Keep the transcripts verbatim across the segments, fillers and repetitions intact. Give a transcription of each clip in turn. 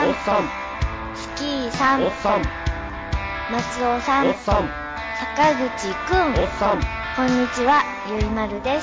さん、 おっさん、 スキーさん、 おっさん、 松尾さん、 おっさん、 坂口くん、 おっさん。 こんにちは、ゆいまるです。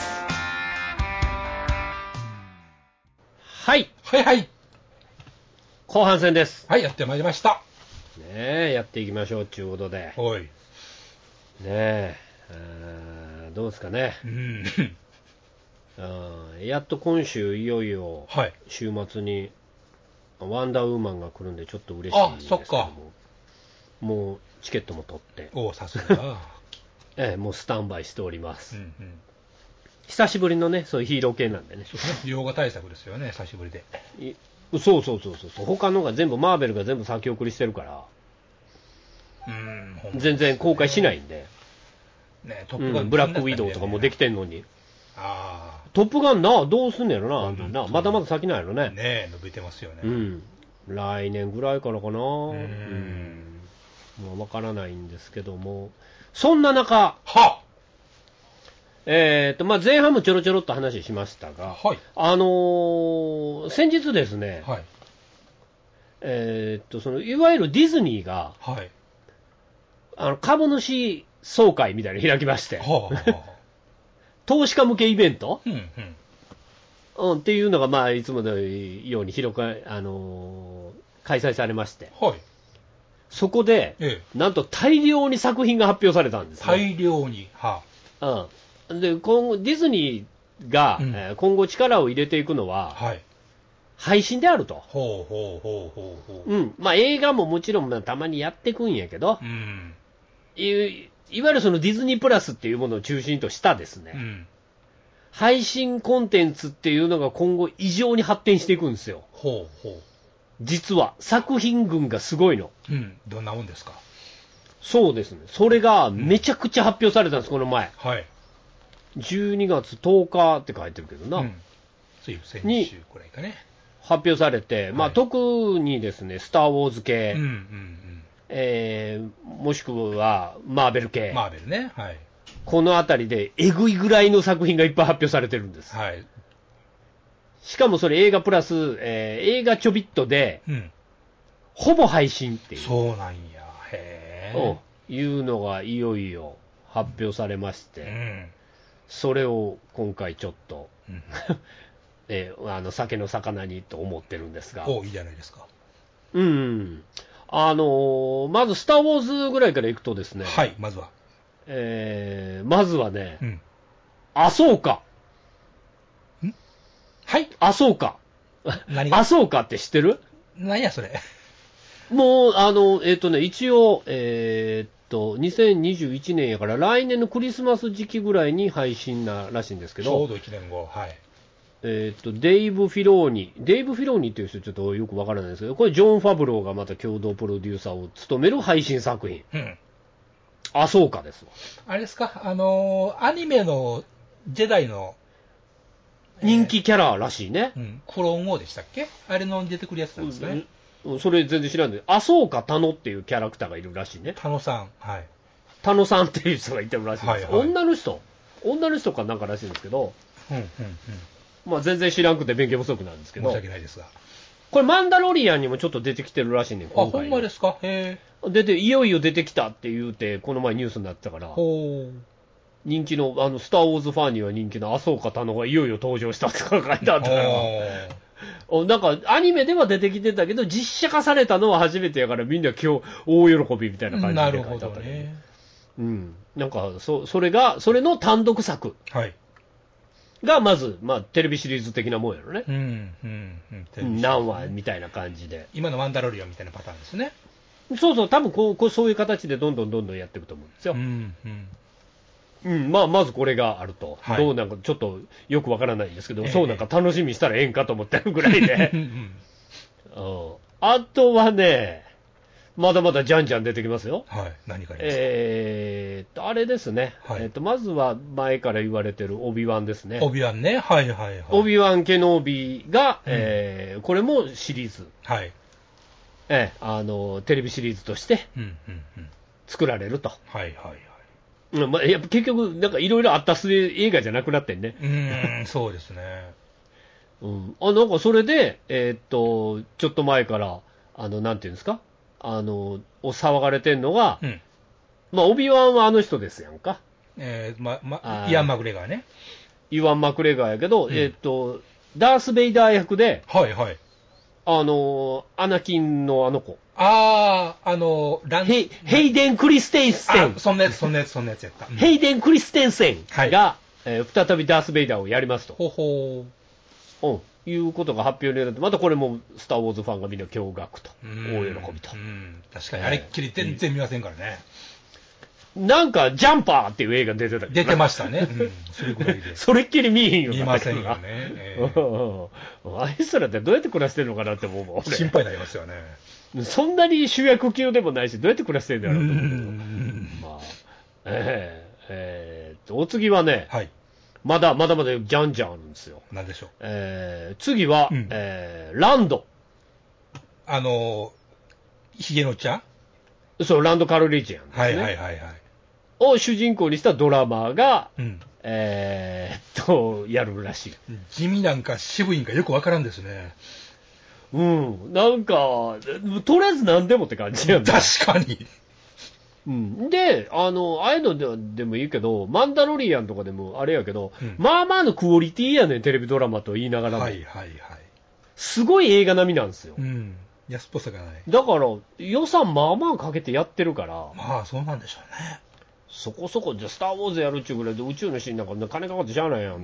はい、 はいはい。 後半戦です。 はい、やってまいりました。 ねえ、やっていきましょうということで。 おい。 ねえ、あーどうですかね。 うん。 あやっと今週いよいよはい。 週末にワンダーウーマンが来るんでちょっと嬉しいんですけども、 あ、そっか。 もうチケットも取って、 お、さすが。 ええ、もうスタンバイしております。 うんうん。 久しぶりのね、そういうヒーロー系なんでね。 そうですね。洋画対策ですよね、久しぶりで。 いそうそうそうそうそう。他のが全部マーベルが全部先送りしてるから、 うん。 全然公開しないんで。 ね、トップガン、 うん、ブラックウィドウとかもできてんのに。 ああ。 トップガンな、どうすんねやろな、あんなんな。 うん、 まだまだ先なんやろね。 ねえ、伸びてますよね。 うん。来年ぐらいからかな。うん。 んもうわからないんですけども。そんな中、 はえっと、まあ、前半もちょろちょろっと話しましたが、 はい。 あのー先日ですね、 はい。 えっと、その、いわゆるディズニーが、 はい。 あの、株主総会みたいなの開きまして、 はあ、はあ。 投資家向けイベント、 うんうん。 うん、っていうのが、まあ、いつものように広く、あのー開催されまして、 はい。 そこで、 ええ。 なんと大量に作品が発表されたんですね。 大量に。はうん、で今後ディズニーが、 うんえー今後力を入れていくのあ。 は、 はい。 配信であると。 ほうほうほうほうほう。 うんまあ、映画ももちろんまあたまにやっていくんやけど、 うん。 いいわゆるそのディズニープラスっていうものを中心としたですね、 うん。 配信コンテンツっていうのが今後異常に発展していくんですよ。 ほうほ実は作品群がすごいの。 う。うん。どんなもんですか。 そうですね。それがめちゃくちゃ発表されたんです、この前。 はい。 じゅうにがつとおかって書いてるけどな。 うん。つい先週くらいかね。 発表されて、まあ、 はい特にですね、スター・ウォーズ系、 うんうんえーもしくはマーベル系、 うん。マーベルね。はい。 このあたりでえぐいぐらいの作品がいっぱい発表されてるんです。 はい。 しかもそれ映画プラス、えー映画ちょびっとで、 うん。 ほぼ配信っていう、 そうなんや。へえ。 うんいうのがいよいよ発表されましうて、 ん。 それを今回ちょっと、 うん。 えーあの酒の魚にと思ってるんですが、 お、いいじゃないですか。 うんうん、あのーまず、スター・ウォーズぐらいからいくとですね、 はい、まずは。 えーまずはね、 うん。 アソーカ、 はい。 アソーカ、 何がアソーカって知ってる？ 何やそれ。 もう、あの、えっ、とね、一応、えーっと、にせんにじゅういちねんやから、来年のクリスマス時期ぐらいに配信ならしいんですけど、 ちょうどいちねんご。はい。 えーっと、デイブ・フィローニ、デイブ・フィローニっていう人ちょっとよくわからないですけど、これ、ジョン・ファブローがまた共同プロデューサーを務める配信作品、 うん。 アソーカですわ。 あれですか、あのーアニメのジェダイの、 人気キャラらしいね。 うん、クローンウォーでしたっけ、あれの出てくるやつなんですね。 うんそれ全然知らんで、アソーカ・タノっていうキャラクターがいるらしいね。 タノさん。はい。 タノさんっていう人がいてるらしいんです、 はいはい女の人、女の人かなんからしいんですけど、 うんうんうん。 まあ、全然知らんくて勉強不足なんですけ申しど、 訳ないですが。 これ、マンダロリアンにもちょっと出てきてるらしいねん、 あ、 今回ほんまですか。へえ。 出て、いよいよ出てきたって言うて、この前ニュースになってたから、 ほう。 人気の、あの、スター・ウォーズファンには人気の麻生方のがいよいよ登場したって書いてあったから、おなんか、アニメでは出てきてたけど、実写化されたのは初めてやから、みんな今日、大喜びみたいな感じでなるほ書いてあったけど、 どね。 うん。なんか、そ、それが、それの単独作はい。 が、まず、まあ、テレビシリーズ的なもんやろね。 うんうんうん。 何話みたいな感じで。 今のマンダロリアンみたいなパターンですね。 そうそう、多分こう、こうそういう形でどんどんどんどんやっていくと思うんですよ。 うんうん。 うん、まあ、まずこれがあると、 はいどうなんかちょっとよくわからないんですけど、 ええそうなんか楽しみにしたらええんかと思ってるぐらいで、 うんうんあとはね、まだまだじゃんじゃん出てきますよ。 はい。何かありますか。 えーっと、あれですね、 はいえーっと、まずは前から言われてるオビワンですね。 オビワンね。はいはいはい。 オビワン・ケノービーが、 うんえーこれもシリーズ、 はい。 えーあの、テレビシリーズとしてうんうんうん。 作られると。 はいはいはい。 うんまあ、やっぱ結局、なんかいろいろあった末映画じゃなくなってんね。 うーん、そうですね。 うん、あなんかそれで、えーっと、ちょっと前から、 あの、なんていうんですか、あの、を騒がれてんのが、 うん。 まあ、オビワンはあの人ですやんか。 えー、ま、まあ、ーイアン・マグレガーね。 イワン・マクレガーやけど、 うんえーっと、ダース・ベイダー役で、 はいはい。 あの、アナキンのあの子、 あー、あの、ランヘイヘイデン・クリステンセンあ、、そんなやつ、そんなやつ、そんなやつやった。うんヘイデン・クリステンセンが、 はいえー再びダース・ベイダーをやりますと、 ほほうん、いうことが発表になって、またこれもスター・ウォーズファンがみんな驚愕と、 ー。 大喜びとう。ん。確かに、あれっきり全然見ませんからね。 なんか、ジャンパーっていう映画出てたけど出てましたね。うん。それぐらいで。 それっきり見えへんように見なったけどなませんよね。えーうんあいつらってどうやって暮らしてるのかなって思うもん、俺心配になりますよね。 そんなに主役級でもないし、どうやって暮らしてるんだうろうと思うけど、 ん。 まあ、えーえーと、お次はね、 はい。 まだまだまだじゃんじゃんあるんですよ。 なんでしょう。 えー次は、 うんえーランド。 あの、ひげのちゃんそう、ランド・カルリジアンですね。 はいはいはいはい。 を主人公にしたドラマーが、 うん。 えーっと、やるらしい。 地味なんか渋いんかよくわからんですね。 うん。なんか、とりあえず何でもって感じやんな。 確かに。 うん。で、あの、ああいうのででもいいけど、マンダロリアンとかでもあれやけど、 うんまあまあのクオリティやねん、テレビドラマと言いながらも。 はいはいはい。 すごい映画並みなんですよ。 うん。安っぽさがない。 だから、予算まあまあかけてやってるから、 まあそうなんでしょうね。 そこそこ、じゃあスター・ウォーズやるっちゅうぐらいで宇宙のシーンなんか金かかってしゃあないやん。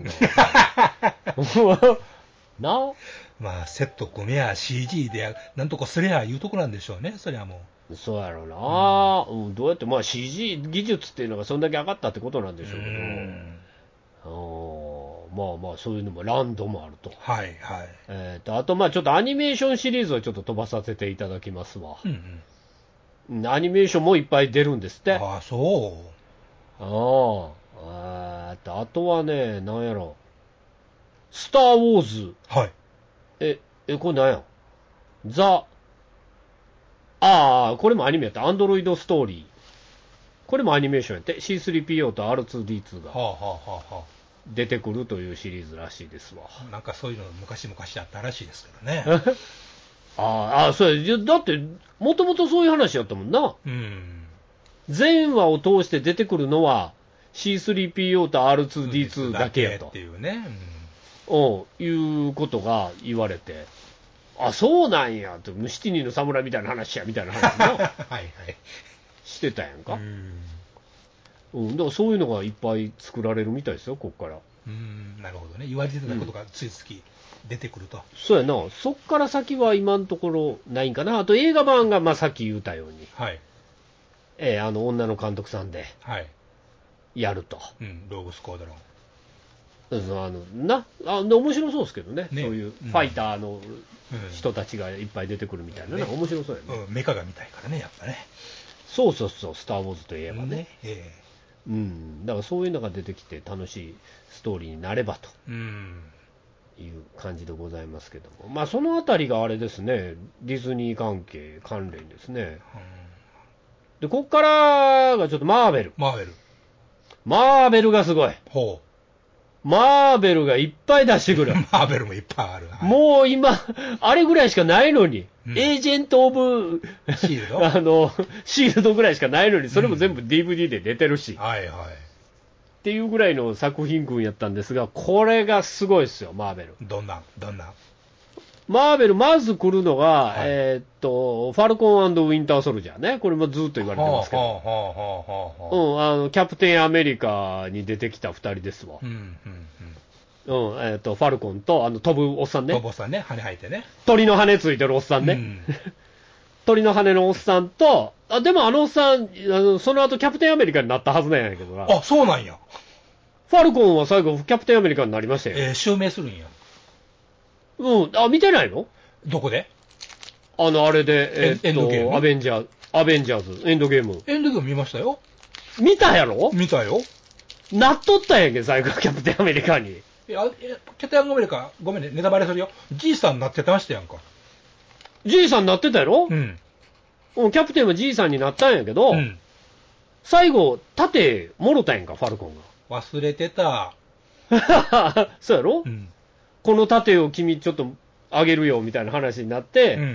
なまあセット組めや シージー でなんとかすりゃいうとこなんでしょうね。そりゃもそうやろうな、うん、どうやって、まあ シージー 技術っていうのがそんだけ上がったってことなんでう。 しょうけど、 んあーまあまあそういうのもランドもあると。 はいはい。 えー、とあと、まあちょっとアニメーションシリーズはちょっと飛ばさせていただきますわ。 うんうんアニメーションもいっぱい出るんですって。 うん。ああ、そう。 ああ、えーとあとはね、なんやろ。スター・ウォーズ。 はい。 え、え、これなんやザ、ああ、これもアニメやった。アンドロイドストーリー。これもアニメーションやって。シースリーピーオー と アールツーディーツー がはあはあはあは出てくるというシリーズらしいですわ。 あ。なんかそういうの昔々あったらしいですけどね。 ああ、ああ、そうや。だって、もともとそういう話やったもんな。 うん。 全話を通して出てくるのは シースリーピーオー と アールツーディーツー だけやとっ。ていうね。 うん、いうことが言われて。あ、そうなんやって、シティニーの侍みたいな話や、みたいな話うん、 もはいはい。 してたやんか。 うん。 うん、だからそういうのがいっぱい作られるみたいですよ、こっから。 うん、なるほどね。言われてたことがついつき出てくると。 そうやな、そっから先は今のところないんかな。あと映画版が、まあ、さっき言ったように、 はい。 えーあの女の監督さんではい。 やると。 うん、ローグスコードロン。 うんあのなあで面白そうですけどね、 ねそういううんファイターのうん。 人たちがいっぱい出てくるみたいな、 ねなんか面白そうやね、 うん、メカが見たいからね、やっぱね。 そうそうそう、スター・ウォーズといえばね、 えうん、だからそういうのが出てきて楽しいストーリーになればとえうん。 いう感じでございますけども、まあそのあたりがあれですね、ディズニー関係関連ですね。で、こっからがちょっとマーベル。 マーベル。 マーベルがすごい。 ほマーベルがいっぱい出してくう。 る。 マーベルもいっぱいある。はいもう今、あれぐらいしかないのに、 うんエージェント・オブ、 シールドあの、シールドぐらいしかないのに、それも全部 ディーブイディー で出てるし、っはいはい。 ていうぐらいの作品群やったんですが、これがすごいですよ、マーベル。 どんな、どんな。 マーベル、まず来るのが、 はいえーっと、ファルコン&ウィンター・ソルジャーね。これもずっと言われてますけど。 はあはあはあはあはあ。 うん、あの、キャプテンアメリカに出てきたふたりですわう。ん、うん、 うん、えーっと、ファルコンと、あの、飛ぶおっさんうん。トね。 ボさんね、羽生えてね。 鳥の羽ついてるおっさんね。 うん鳥の羽のおっさんと、あ、でもあのおっさん、あの、その後キャプテンアメリカになったはずなんやけどな。 あ、そうなんや。 ファルコンは最後キャプテンアメリカになりましたよ。 えー、襲名するんや。 うん、あ、見てないのどこであの、あれで、えーっエンエンドゲームと、アベンジャーズ、アベンジャーズ、エンドゲーム。 エンドゲーム見ましたよ。 見たやろ見たよ。 なっとったんやんけ、最後、キャプテンアメリカに。 いや、いやキャプテンアメリカ、ごめんね、ネタバレするよ。じいさんになってましたやんか。 じいさんになってたやろ、 うん。 うん、キャプテンはじいさんになったんやけど、 うん。 最後、盾、もろたんやんか、ファルコン忘れてた。 が。そうやろ、 うん。 この盾を君ちょっとあげるよ、みたいな話になって、 うん。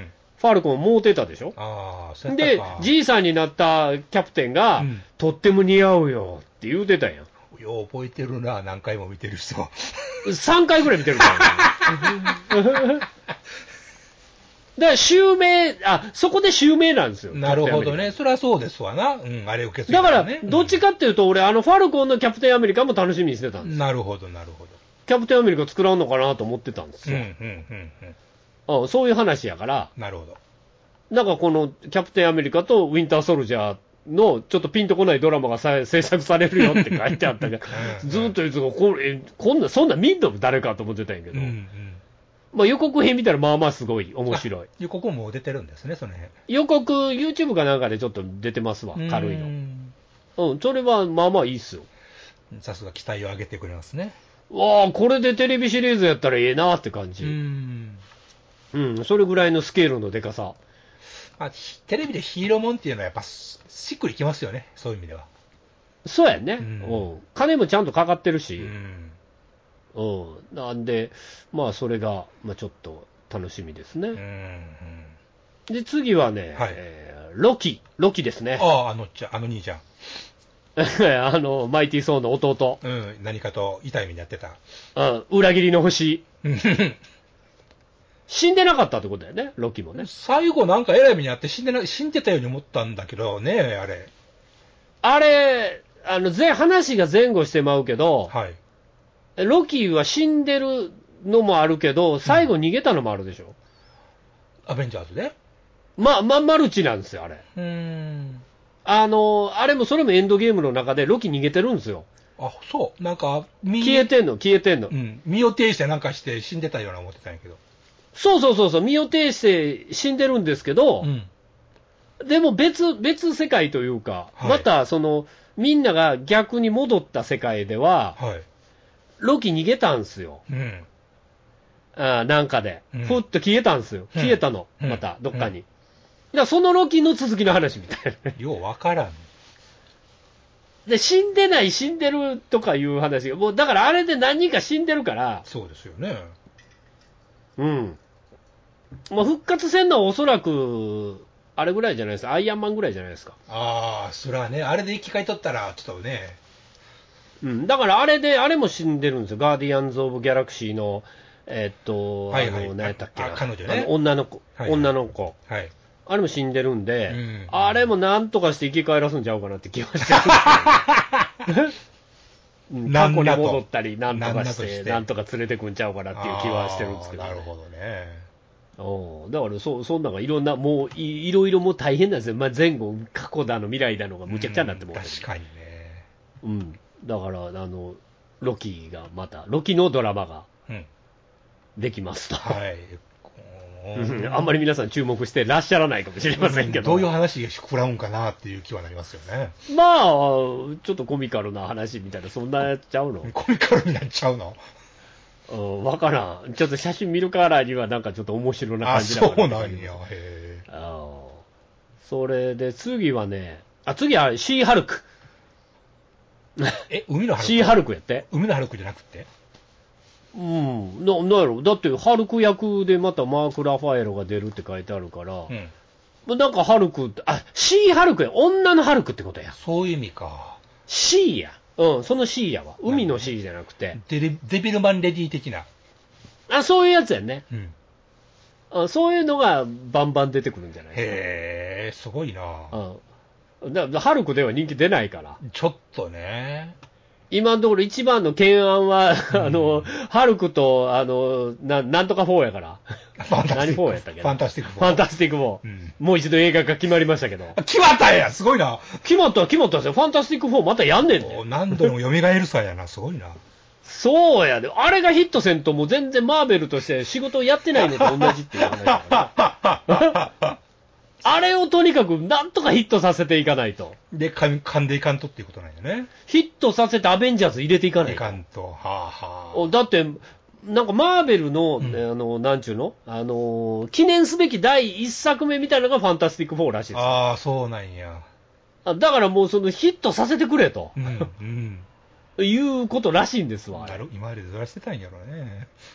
ファルコンもうてたでしょ。 ああ、そうやったでか。、 じいさんになったキャプテンが、 うんとっても似合うよって言うてたやん。 よう覚えてるな、何回も見てる人。 さんかいぐらい見てるからね。だから襲名、あ、そこで襲名なんですよ。 なるほどね。そりゃそうですわな。うん、あれ受け継いだだからね。、 どっちかっていうと、俺、あの、ファルコンのキャプテンアメリカも楽しみにしてたんです。 なるほど、なるほど。 キャプテンアメリカ作らんのかなと思ってたんですうん、うよ。 ん、うん、 うん、そういう話やから、 うん。なるほど。 なんかこのキャプテンアメリカとウィンターソルジャーのちょっとピンとこないドラマがさ制作されるよって書いてあったけど、 うんずーっと言うとこれ、こんな、そんな見んの誰かと思ってたんやけど、 うん、うん。 まあ、予告編見たらまあまあすごい面白い。 予告も出てるんですね、その辺。 予告、YouTube かなんかでちょっと出てますわ、軽いの。 うんうん、それはまあまあいいっすよ。 さすが期待を上げてくれますね。 わあ、これでテレビシリーズやったらええなって感じ。 ううん、 ん。 それぐらいのスケールのでかさ。 まあ、テレビでヒーローもんっていうのはやっぱしっくりきますよね、そういう意味では。 そうやね。 ううんん。金もちゃんとかかってるうし。 ん。 うん。なんで、まあそれが、まあちょっと楽しみですね。 うん。うんで、次はね、 はいえーロキ。ロキですね。 ああ、あのちゃん、あの兄ちゃん。 あの、マイティー・ソーの弟。 うん、何かと痛い目にやってた。 うん、裏切りの星。 うん死んでなかったってことだよね、ロキもね。 最後なんか偉い目にあって死んでな、死んでたように思ったんだけどね、あれ。 あれ、あの、ぜ話が前後してまうけど、 はい。 ロキは死んでるのもあるけど、最後逃げたのもあるでしょ。 アベンジャーズでまあ、ま、マルチなんですよ、あれ。 うーん。 あの、あれもそれもエンドゲームの中でロキ逃げてるんですよ。 あ、そう。なんか、身消えてんの、消えてんの。 うん。身を挺してなんかして死んでたような思ってたんやけど。 そうそうそうそう、身を挺して死んでるんですけど、 うん。 でも別、別世界というか、 はいまたその、みんなが逆に戻った世界では、 はい。 ロキ逃げたんですよ。 うん。 あなんかで、 うんふっと消えたんですよ。 うん消えたの、 うんまた、どっかに。だからそのロキの続きの話みたいなね。 ようわからん。 で、死んでない、死んでるとかいう話が、もうだからあれで何人か死んでるから、 そうですよね。 うん。まあ、復活戦のはおそらく、あれぐらいじゃないですか、アイアンマンぐらいじゃないですか。 ああ、それはね、あれで生き返っとったら、ちょっとね。 うん。だからあれで、あれも死んでるんですよ。ガーディアンズ・オブ・ギャラクシーの、えっと、 はいはいあの、何やったっけな。 あ彼女ねあの女の子、 はいはい女の子。 はい。 あれも死んでるんで、 うんあれもなんとかして生き返らすんちゃうかなって気はしてるんですけど、うん過去に戻ったり、なんとかして、なんとか連れてくんちゃうかなっていう気はしてるんですけど、 あーなるほどね。 おだからそ、そんなんがいろんな、もういいろいろもう大変なんですよ、まあ、前後、過去だの、未来だのがむちゃくちゃになってもうてる、 確かにね。 うん、だからあの、ロキがまた、ロキのドラマがうん。 できますと、 はい。 うんあんまり皆さん注目してらっしゃらないかもしれませんけど、 どういう話が膨らむんかなっていう気はなりますよね。 まあ、ちょっとコミカルな話みたいな、そんなやっちゃうの、 コミカルになっちゃうのうん、わからん、ちょっと写真見るからには、なんかちょっと面白なあ、 感じそうなんや。 へへあそれで次はね、あ次はシーハルク。 え。え、海のハルクシーハルクやって。 海のハルクじゃなくてうん。な、なんやろ。だって、ハルク役でまたマーク・ラファエロが出るって書いてあるから、 うん。 なんかハルクって、あ、シーハルクや。女のハルクってことや。 そういう意味か。 シーや。うん、そのシーやわ。海のシーじゃなくて。 デレデビルマンレディ的な。 あ、そういうやつやね。 うん。 あそういうのがバンバン出てくるんじゃないですか。 へえ、すごいな。 うん。だからハルクでは人気出ないから。 ちょっとね。 今のところ一番の懸案は、あの、ハルクと、あの、ななんとかフォーやから。 ファンタスティック何フォーやったっけなファンタスティックフォーファンタスティックフォー。 うんもう一度映画が決まりましたけど。 あ決まったんやすごいな。 決まった決まったんですよ。ファンタスティックフォーまたやんねんね。 何度も蘇るさやな。すごいな。 そうやで。あれがヒットせんともう全然マーベルとして仕事をやってないのと同じっていう話だから。あれをとにかくなんとかヒットさせていかないと。 で、かん噛んでいかんとっていうことなんやね。 ヒットさせてアベンジャーズ入れていかないいと。 かんと。はあはおだって、なんかマーベルの、 うんあの、なんちゅうのあの、記念すべきだいいっさくめみたいなのがファンタスティックフォーらしいあ。 ですよ。 ああ、そうなんや。 あだからもうそのヒットさせてくれと、 うん、うん。 いうことらしいんですわ。あれなる今までずらしてたんやろね。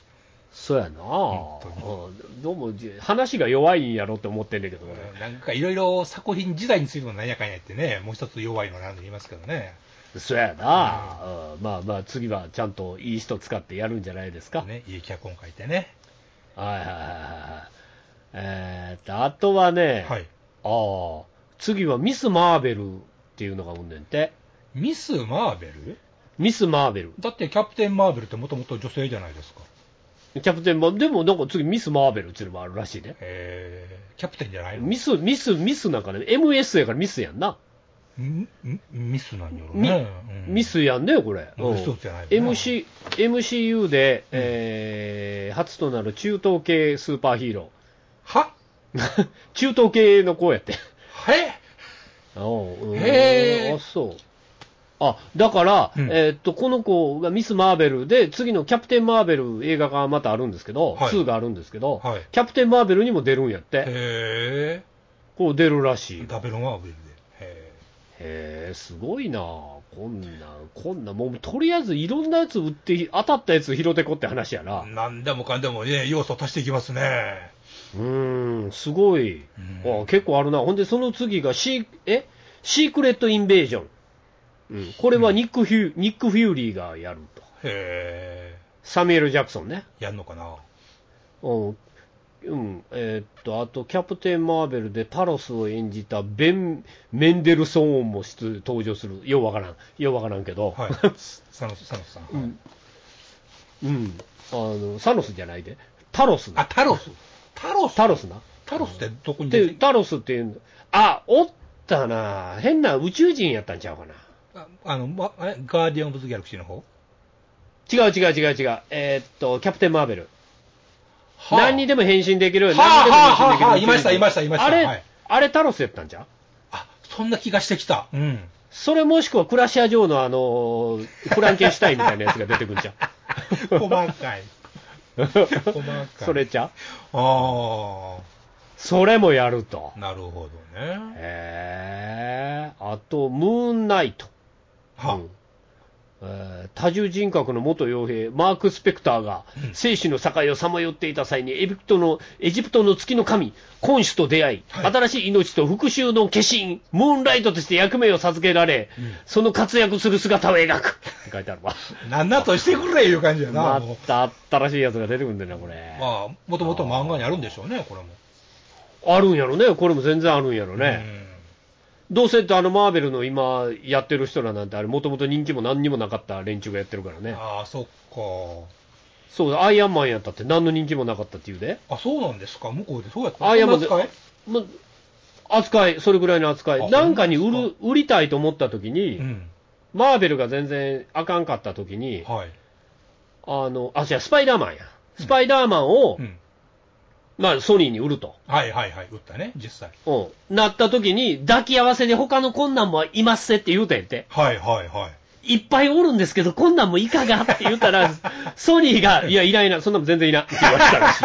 そうやな、 本うんどうも話が弱いんやろって思ってんだけどね。 なんかいろいろ作品自体についてもなんやかんやってね、もう一つ弱いのなんて言いますけどね。 そうやな、うんまあまあ次はちゃんといい人使ってやるんじゃないですか。 ね、いい脚本書いてね。 はいはいはいはい。えーっと、あとはね、 はい。 ああ、次はミス・マーベルっていうのがおんねんて。 ミス・マーベルミス・マーベル。 だってキャプテン・マーベルってもともと女性じゃないですか。 キャプテンマー、でもなんか次ミス・マーベルっていうのもあるらしいね。 えー、キャプテンじゃないのミス、ミス、ミスなんかね、エムエス やからミスやんな。 んんミスなんやろミね。うんミスやんね、これ。 うんうんミスじゃないよねエムシー、エムシーユー で、えー初となる中東系スーパーヒーロはー。中東系の子やって。 へあうんへーあ、そう。あ、だから、 うんえーっと、この子がミス・マーベルで、次のキャプテン・マーベル映画がまたあるんですけど、 はいツーがあるんですけど、 はいキャプテン・マーベルにも出るんやって。 へこう出るらしい。 ーダブル・マーベルで。へへえ、すごいなこんな、こんな、もうとりあえずいろんなやつ売って、当たったやつ拾ってこって話やなー。なんでもかんでもね、要素足していきますね。 うーん、すごい。 うんあ結構あるな。ほんで、その次がシー、えシークレット・インベージョン。うん、これはニック・フュー、ニック・フューリーがやると。 へサミュエル・ジャクソンね。 ーやんのかな。 うん。うん、えーっと、あと、キャプテン・マーベルでタロスを演じたベン・メンデルソーンも出登場する。ようわからん。ようわからんけど。 はい。サノス、サノスさん。はいうん。うん。あの、サノスじゃないで。タロスな。 あ、タロス。タロスタロスな。 タロスってどこに出で、 てタロスっていうの、あ、おったな。変な宇宙人やったんちゃうかな。 ああの、ま、えガーディアン・オブ・ズ・ギャラクシーの方違う違う違う違う。えーっと、キャプテン・マーベル。 はあ何にでも変身できる。 はあ何にでも変身できる。 はあはあいましたいましたいましたあれ、 はいあれタロスやったんじゃうあ、そんな気がしてきた。うん。 それもしくはクラシア城のあの、フランケンシュタインみたいなやつが出てくるんじゃん。 細かい。細かい。 それちゃうあそれもやるとあ、。なるほどね。 へえ。あと、ムーンナイト。 はうんえー多重人格の元傭兵、マーク・スペクターがうん生死の境をさまよっていた際にエジプトの、エジプトの月の神、コンシュと出会い、 はい新しい命と復讐の化身、ムーンライトとして役目を授けられ、 うんその活躍する姿を描く。って書いてあるわ。 なんだとしてくれいう感じやな。 まもうた新しいやつが出てくるんだよな、これ。 まあ、もともと漫画にあるんでしょうね、これも。 あるんやろね、これも全然あるんやろね。どうせってあのマーベルの今やってる人らなんてあれもともと人気も何にもなかった連中がやってるからうん。 ね。 ああ、そっか。 そうだ、アイアンマンやったって何の人気もなかったっていうで。 あ、そうなんですか。向こうでそうやった。 アイアンマンでそんな扱いま、扱い、それぐらいの扱あい。なんかに売ほんまでる、売りたいと思った時に、 うん。 マーベルが全然あかんかった時に、 はい。 あの、あ、じゃあスパイダーマンや。スパイダーマンを、 うん。 まあソニーに売ると。 はいはいはい。売ったね、実際。 うん。なった時に、抱き合わせで他のこんなんもいますせって言うたんやって。 はいはいはい。 いっぱいおるんですけど、こんなんもいかがって言ったら、ソニーが、いや、いらんいらん、そんなもん全然いらんって言われたらしい。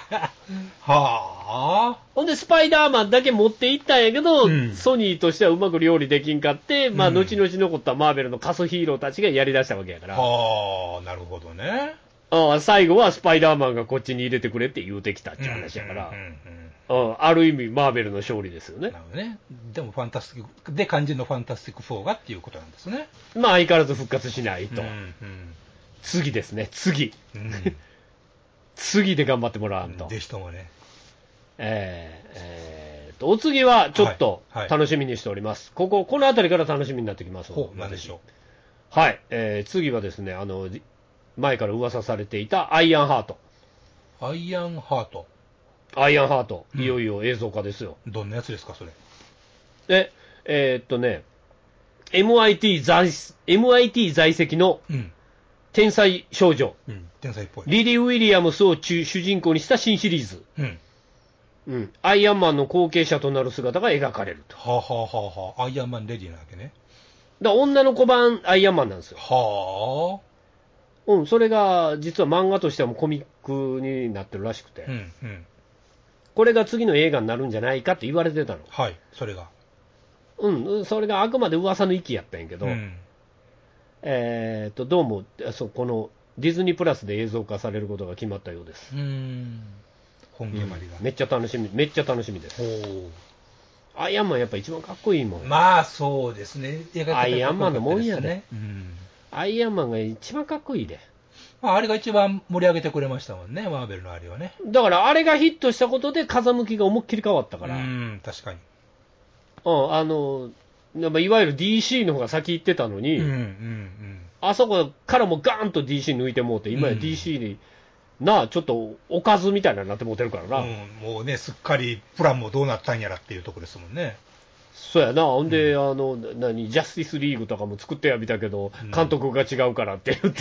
はあ。 ほんで、スパイダーマンだけ持っていったんやけど、 うんソニーとしてはうまく料理できんかって、まあ、 うん後々残ったマーベルのカスヒーローたちがやり出したわけやから、 はあ、なるほどね。 ああ最後はスパイダーマンがこっちに入れてくれって言うてきたっていう話やから、 うんうんうんうんうんある意味、マーベルの勝利ですよねな。るほどね。でも、ファンタスティック、で、肝心のファンタスティックフォーがっていうことなんですね。 まあ、相変わらず復活しないと。 うんうん次ですね、次。 うん次で頑張ってもらわんと。 ぜひともね。 えーえーと、お次はちょっとはいはい楽しみにしております。ここ、この辺りから楽しみになってきます。 ほう、なんでしょはい、えー次はですね、あの、じ前から噂されていたアイアンハート。 う。アイアンハート。 アイアンハート、 うんいよいよ映像化ですよ。 どんなやつですか、それ。 で、えーっとね、エムアイティー 在、エムアイティー 在籍のうん。 天才少女、 うん。天才っぽい。 リリー・ウィリアムスを主主人公にした新シリーズ。 うん。 うん。アイアンマンの後継者となる姿が描かれると。 はあ、はあはあはあ、アイアンマンレディなわけね。 だから女の子版アイアンマンなんですよ。 はうん、それが実は漫画としてはもうコミックになってるらしくて、 あ。うん、うん。 これが次の映画になるんじゃないかって言われてたの。 はい、それが。 うん、それがあくまで噂の域やったんやけど、 うん。 えーっと、どうも、そこのディズニープラスで映像化されることが決まったようです。 うーん。本決まりが。 うんめっちゃ楽しみ、めっちゃ楽しみです。 ほアイアンマンやっぱ一番かっこいいもん。 う。まあ、そうですね。 アイアンマンのもんやね。 うん。 アイアンマンが一番かっこいいで。 まあ、あれが一番盛り上げてくれましたもんね、マーベルのあれはね。 だからあれがヒットしたことで風向きが思いっきり変わったから。 ううん、 ん、確かに。 あの、まあいわゆる ディーシー の方が先行ってたのに、 うん、うん、うん。 あそこからもガーンと ディーシー 抜いてもうて、今や ディーシー に、なあ、ちょっとおかずみたいなになってもうてるからな。 うん、もうね、すっかりプランもどうなったんやらっていうところですもんね。 そうやな、ほんで、うん、あの何ジャスティスリーグとかも作ってやみたけど、うん、監督が違うからって言って、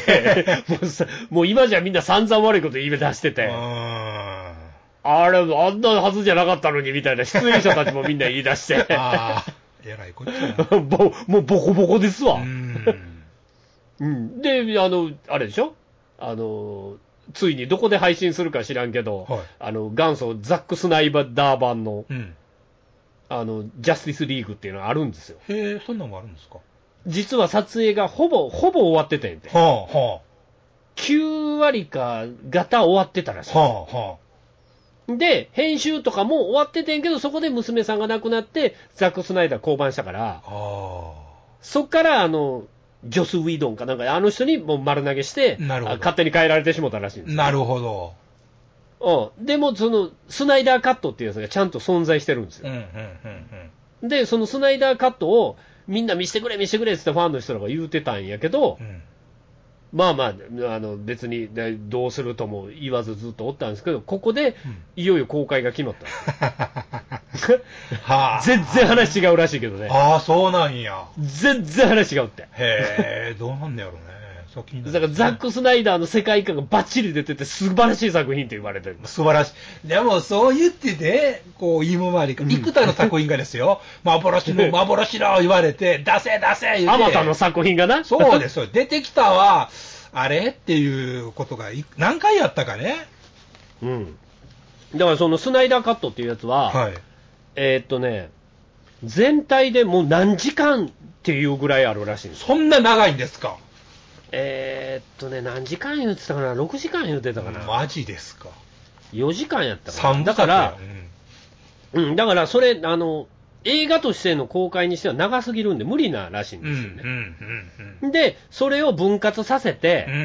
もうさ、もう今じゃみんな散々悪いこと言い出してて、あれ、あんなはずじゃなかったのにみたいな、出演者たちもみんな言い出して、あえらいこっちゃもう、もうボコボコですわ。うんうん、で、あの、あれでしょ、あの、ついにどこで配信するか知らんけど、はい、あの元祖ザック・スナイダー版の、うんあの、ジャスティスリーグっていうのがあるんですよ。 へえ、そんなのもあるんですか？ 実は撮影がほぼ、ほぼ終わってたんやて。 はあ、はあ。 きゅうわりか、型終わってたらしい。 はあ、はあ。で、編集とかも終わっててんけど、そこで娘さんが亡くなって、ザック・スナイダー降板したから、あそっから、あの、ジョス・ウィドンかなんか、あの人にもう丸投げして、勝手に変えられてしもたらしいんですよ。 なるほど。 うん、でもそのスナイダーカットっていうやつがちゃんと存在してるんですよ、うんうんうんうん、でそのスナイダーカットをみんな見せてくれ見せてくれってファンの人らが言うてたんやけど、うん、まあまあ、あの別にどうするとも言わずずっとおったんですけど、ここでいよいよ公開が決まったんですよ、はあ、全然話違うらしいけどね。 ああ、そうなんや。 全然話違うって。 へえ、どうなんだろうね。 だからザック・スナイダーの世界観がバッチリ出てて素晴らしい作品って言われてる。 素晴らしい。でもそう言ってね、こう今まで幾多の作品がですよ、幻の幻の言われて、出せ出せ言って。 あまたの作品がな。 そうですよ。出てきたは、あれっていうことが何回やったかね。 うん。だからそのスナイダーカットっていうやつは、 はい、 えー、っとね、全体でもう何時間っていうぐらいあるらしいんです。 そんな長いんですか？ えー、っとね、何時間言ってたかな、ろくじかん言ってたかな。 マジですか？ よじかんやったかな。 さんだから、うん、うん、だからそれ、あの、映画としての公開にしては長すぎるんで無理ならしいんですよね。うんうんうん、で、それを分割させて、うんうんうん、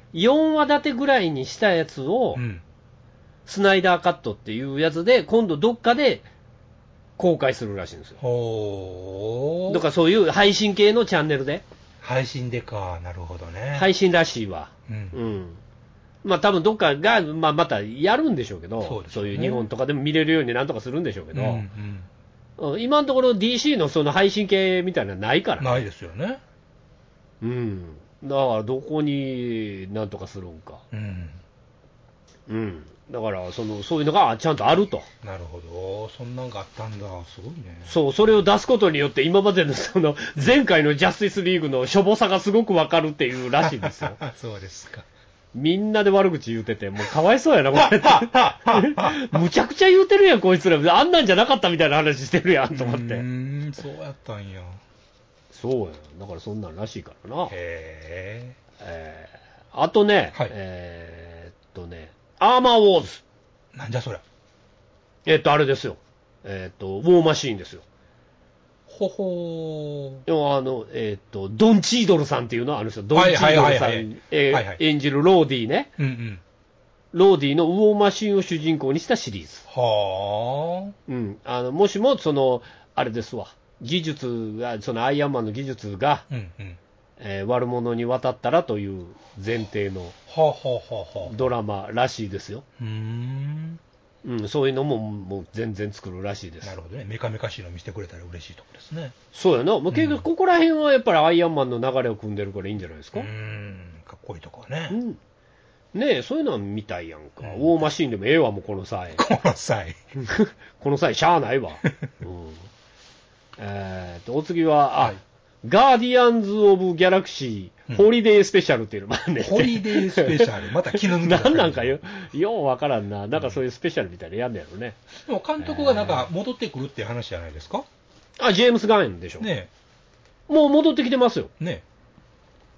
よんわ立てぐらいにしたやつを、うん、スナイダーカットっていうやつで、今度どっかで公開するらしいんですよ。 ほー。 だからそういう配信系のチャンネルで。 配信でか、なるほどね。 配信らしいわ。うん。うん、まあ多分どっかが、まあ、またやるんでしょうけど、そうですね、そういう日本とかでも見れるようになんとかするんでしょうけど、うんうん、今のところ ディーシー のその配信系みたいなのないから、 ね。ないですよね。 うん。だからどこになんとかするんか。うん。うん。だからその、そういうのがちゃんとあると。 なるほど、そんなんがあったんだ、すごいね。 そう、それを出すことによって、今までのその前回のジャスティスリーグのしょぼさがすごくわかるっていうらしいんですよ。 そうですか。 みんなで悪口言うてて、もうかわいそうやな、これ。むちゃくちゃ言うてるやん、こいつら。あんなんじゃなかったみたいな話してるやん、と思って。うーん、そうやったんや。 そうや。だからそんなんらしいからな。 へー。えー、あとね、はい、えー、っとね、アーマーウォーズ。 なんじゃそりゃ。 えっと、あれですよ。えっと、ウォーマシーンですよ。 ほほー。でもあの、えっと、ドン・チードルさんっていうのはあの人、ドン・チードルさん演じるローディね。うんうん。ローディのウォーマシーンを主人公にしたシリーズ。 はー。 うん。あの、もしも、その、あれですわ。技術が、そのアイアンマンの技術が、うんうん、えー、悪者に渡ったらという前提のドラマらしいですよ。 うーん、 うん、そういうのももう全然作るらしいです。 なるほどね。メカメカしいの見せてくれたら嬉しいとこですね。 そうやな。もう結局ここら辺はやっぱりアイアンマンの流れを組んでるからいいんじゃないですか。 うーん、かっこいいとこはね。うん、 ねえ、そういうのは見たいやんか。うん、ウォーマシーンでもええわ、もうこの際。 この際。 この際、しゃあないわ。うん、えーと、お次は、あ、はい、ガーディアンズ・オブ・ギャラクシー、うん、ホリデースペシャルっていうのもあんねん。 ホリデースペシャルまた気の抜けた。 なんなんかよ、ようわからんな。なんかそういうスペシャルみたいなのやんねやろね。 でも監督がなんか戻ってくるっていう話じゃないですか。 あ、ジェームス・ガンでしょ。 ねえ。もう戻ってきてますよ。 ね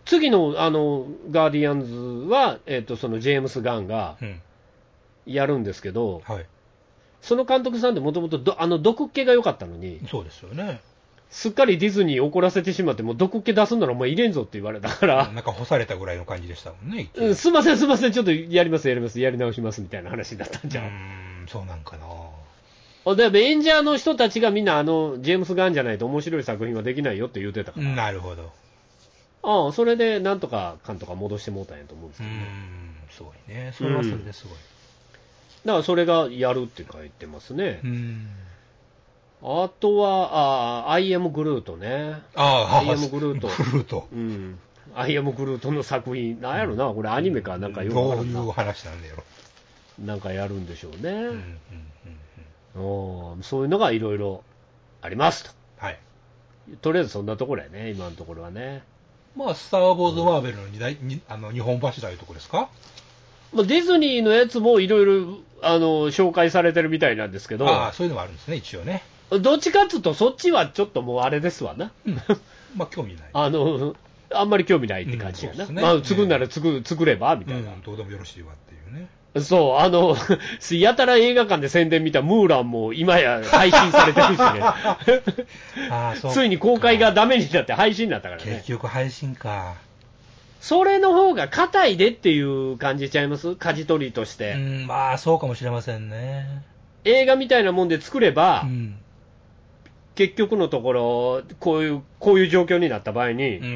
次の、あの、ガーディアンズは、えっと、そのジェームス・ガンがやるんですけど、 はい。 その監督さんってもともと、あの、毒っ気が良かったのに、 そうですよね。 すっかりディズニー怒らせてしまって、もう毒っ気出すんならお前入れんぞって言われたから、 なんか干されたぐらいの感じでしたもんね、一応うん、すいません、すいません、ちょっとやります、やります、やり直しますみたいな話になったんじゃん。 うーん、そうなんかな。 で、演者の人たちがみんな、あの、ジェームス・ガンじゃないと面白い作品はできないよって言ってたから。 なるほど。 ああ、それで、なんとか、かんとか戻してもうたんやと思うんですうーけどね。 ん、すごいね。それはそれですごい。 だからそれがやるって書いてますね。 うーん。 あとは、ああ、アイアムグルートね。 ああ、 アイアムグルート。 グルート。 うん。アイアムグルートの作品、なんやろな、これアニメかなんかよくわからんな。 どういう話なんだよ。 なんかやるんでしょうね。 うん、うん、うん、うん。 うん、そういうのがいろいろありますと。 はい。 とりあえずそんなところやね、今のところはね。 まあ、スター・ウォーズ・マーベルの二大、にあの日本柱いうとこですか？ まあディズニーのやつもいろいろあの紹介されてるみたいなんですけど、 ああ、そういうのもあるんですね、一応ね。 どっちかっつうと、そっちはちょっともうあれですわな。 うん、まあ、興味ない。 あの、あんまり興味ないって感じやな。 うんそうですねまあ、作るなら作作ればみたいな、 うん、どうでもよろしいわっていうね。 そう、あの、やたら映画館で宣伝見たムーランも今や配信されてるしね。 ああ、そうか。 ついに公開がダメになって配信になったからね結。局配信か。 それの方が硬いでっていう感じちゃいます？舵取りとしうて。 ん、まあ、そうかもしれませんね。 映画みたいなもんで作れば、 うん。 結局のところ、こういう、こういう状況になった場合に、 うん。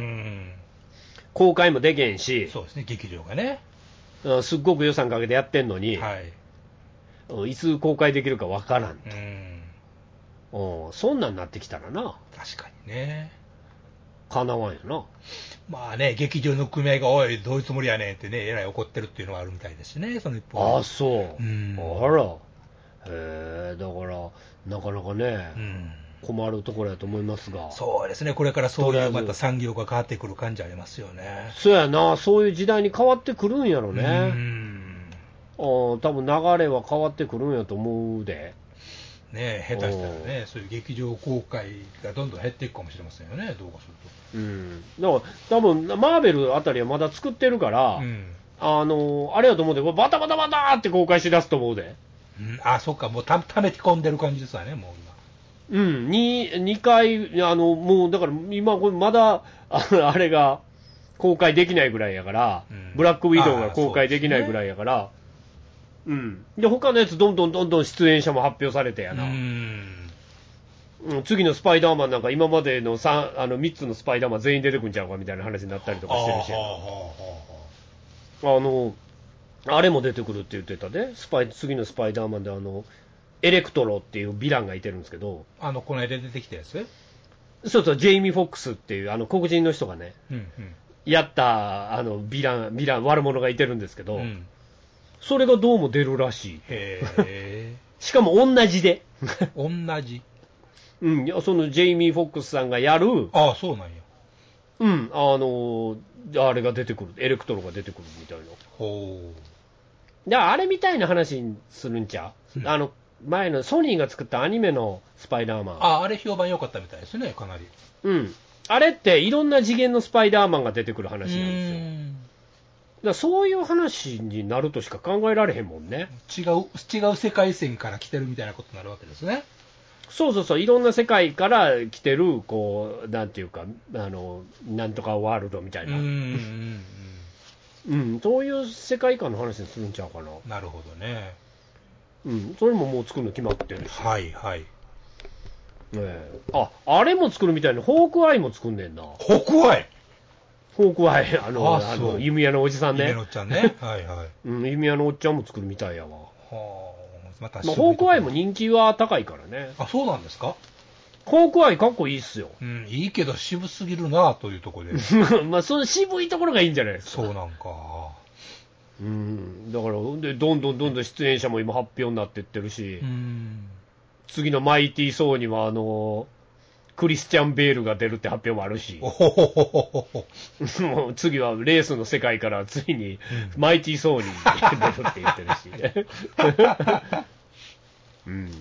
公開もできへんし、 そうですね、劇場がね。 うんすっごく予算かけてやってんのに、 はい。 うんいつ公開できるかわからん。 うん。 うんそんなんなってきたらな、 確かにね。 かなわんよな。 まあね、劇場の組合が、おい、どういうつもりやねんってね、えらい怒ってるっていうのはあるみたいですしね、その一方で。 ああ、そう。 うんあら。へえ、だから、なかなかね、 うん。 困るところやと思いますが。 そうですね、これからそういうとりあえずまた産業が変わってくる感じありますよね。 そうやな、そういう時代に変わってくるんやろうね。 ん。 あ多分流れは変わってくるんやと思うで。 ね下手したらね、そういう劇場公開がどんどん減っていくかもしれませんよね、どうかするうん。だから、多分マーベルあたりはまだ作ってるから、 と。うん。 あの、あれやと思うで、バタバタバタって公開しだすと思うで。 うん、あ、そっか、もうた溜め込んでる感じですわね、もううん、に、にかい、あの、もう、だから、今、これまだ、ああれが、公開できないぐらいやから、 うんブラックウィドウが公開できないぐらいやから、うん。で、他のやつ、どんどんどんどん出演者も発表されてや今。 な。 ううんん、次のスパイダーマンなんか、今までのさんあのみっつのスパイダーマン全員出てくんちゃうかみたいな話になったりとかしてるしやな。 ああはあはあの、あれも出てくるって言ってたで、スパイ次のスパイダーマンで、あの、エレクトロっていうヴィランがいてるんですけど、 あ、あの、この間出てきたやつ？ そうそう、ジェイミー・フォックスっていうあの黒人の人がね、 うんやったあのヴィラン、ヴィラン、悪者がいてるんですけど、 うん。うん。 それがどうも出るらしい。 へえ。 しかも同じで。 同じ。 うん、いやそのジェイミー・フォックスさんがやる、 ああ、そうなんや。 うん、あの、あれが出てくる、エレクトロが出てくるみたいな。 ほだからあれみたいな話にするんちゃう、 うん、 あの、前のソニーが作ったアニメのスパイダーマン。 う。あ、あれ評判良かったみたいですね、かなり。 うん。あれっていろんな次元のスパイダーマンが出てくる話なんですよ。だからそういう話になるとしか考えられへんもんね。 違う、違う世界線から来てるみたいなことになるわけですね。 そうそうそう、いろんな世界から来てる、こう、なんていうか、あの、なんとかワールドみたいな。 うんうんうん、そういう世界観の話にするんちゃうかな。 なるほどね。 うん、それももう作るの決まってるし。 はいはい。 ねえあ、あれも作るみたいな、ホークアイも作んねんな。 ホクアイホークアイ、あの、 ああそうの弓矢のおじさんね。 夢のちゃんね。はいはい。 うん、弓矢のおっちゃんも作るみたいやわ。 はあ、またまあ、ホークアイもに。 人気は高いからね。 あ、そうなんですか？ ホークアイかっこいいっすよ。 うん、いいけど渋すぎるなというところで。 まあ、その渋いところがいいんじゃないですか。 そうなんか。 うん、だからで、どんどんどんどん出演者も今発表になっていってるし、 うん。 次のマイティー・ソーには、あの、クリスチャン・ベールが出るって発表もあるしお、ほほほほほ。 もう次はレースの世界からついにマイティー・ソーに出るって言ってるし、うん、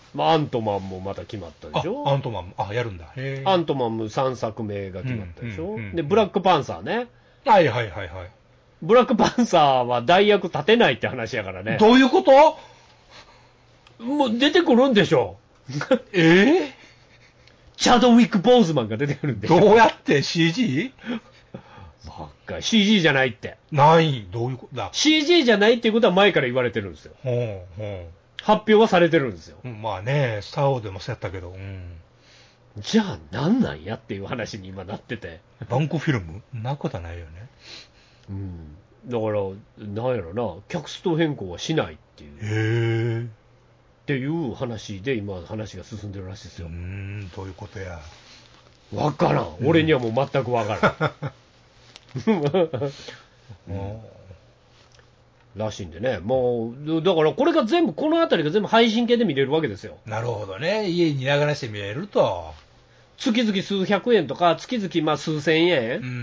まあ、アントマンもまた決まったでしょ。 あ、アントマンも、あ、やるんだ。へーアントマンもさんさくめが決まったでしょ。 うんうんうん、 で、ブラックパンサーね。 はいはいはいはい。 ブラックパンサーは代役立てないって話やからね。 どういうこと？ もう出てくるんでしょ。 えー、 チャドウィック・ボーズマンが出てくるんでしょ。 どうやって シージー？ ばっかり シージー じゃないって。 ない、どういうことだ。 シージー じゃないっていうことは前から言われてるんですよ。 ほうほ発表はされてるんですよ。 う。まあね、スター・ウォーでもそうやったけど、うん、 じゃあなんなんやっていう話に今なってて。 バンコフィルムなことはないよね。 うん。だから、なんやろな、キャスト変更はしないっていう。 へえ。 っていう話で今話が進んでるらしいですよ。 うーん、どういうことや。 わからん。俺にはもう全くわからん。 うんらしいんでね。もう、だからこれが全部、このあたりが全部配信系で見れるわけですよ。 なるほどね。家に流して見れると。 月々数百円とか、月々まあ数千円。 うんうんうん。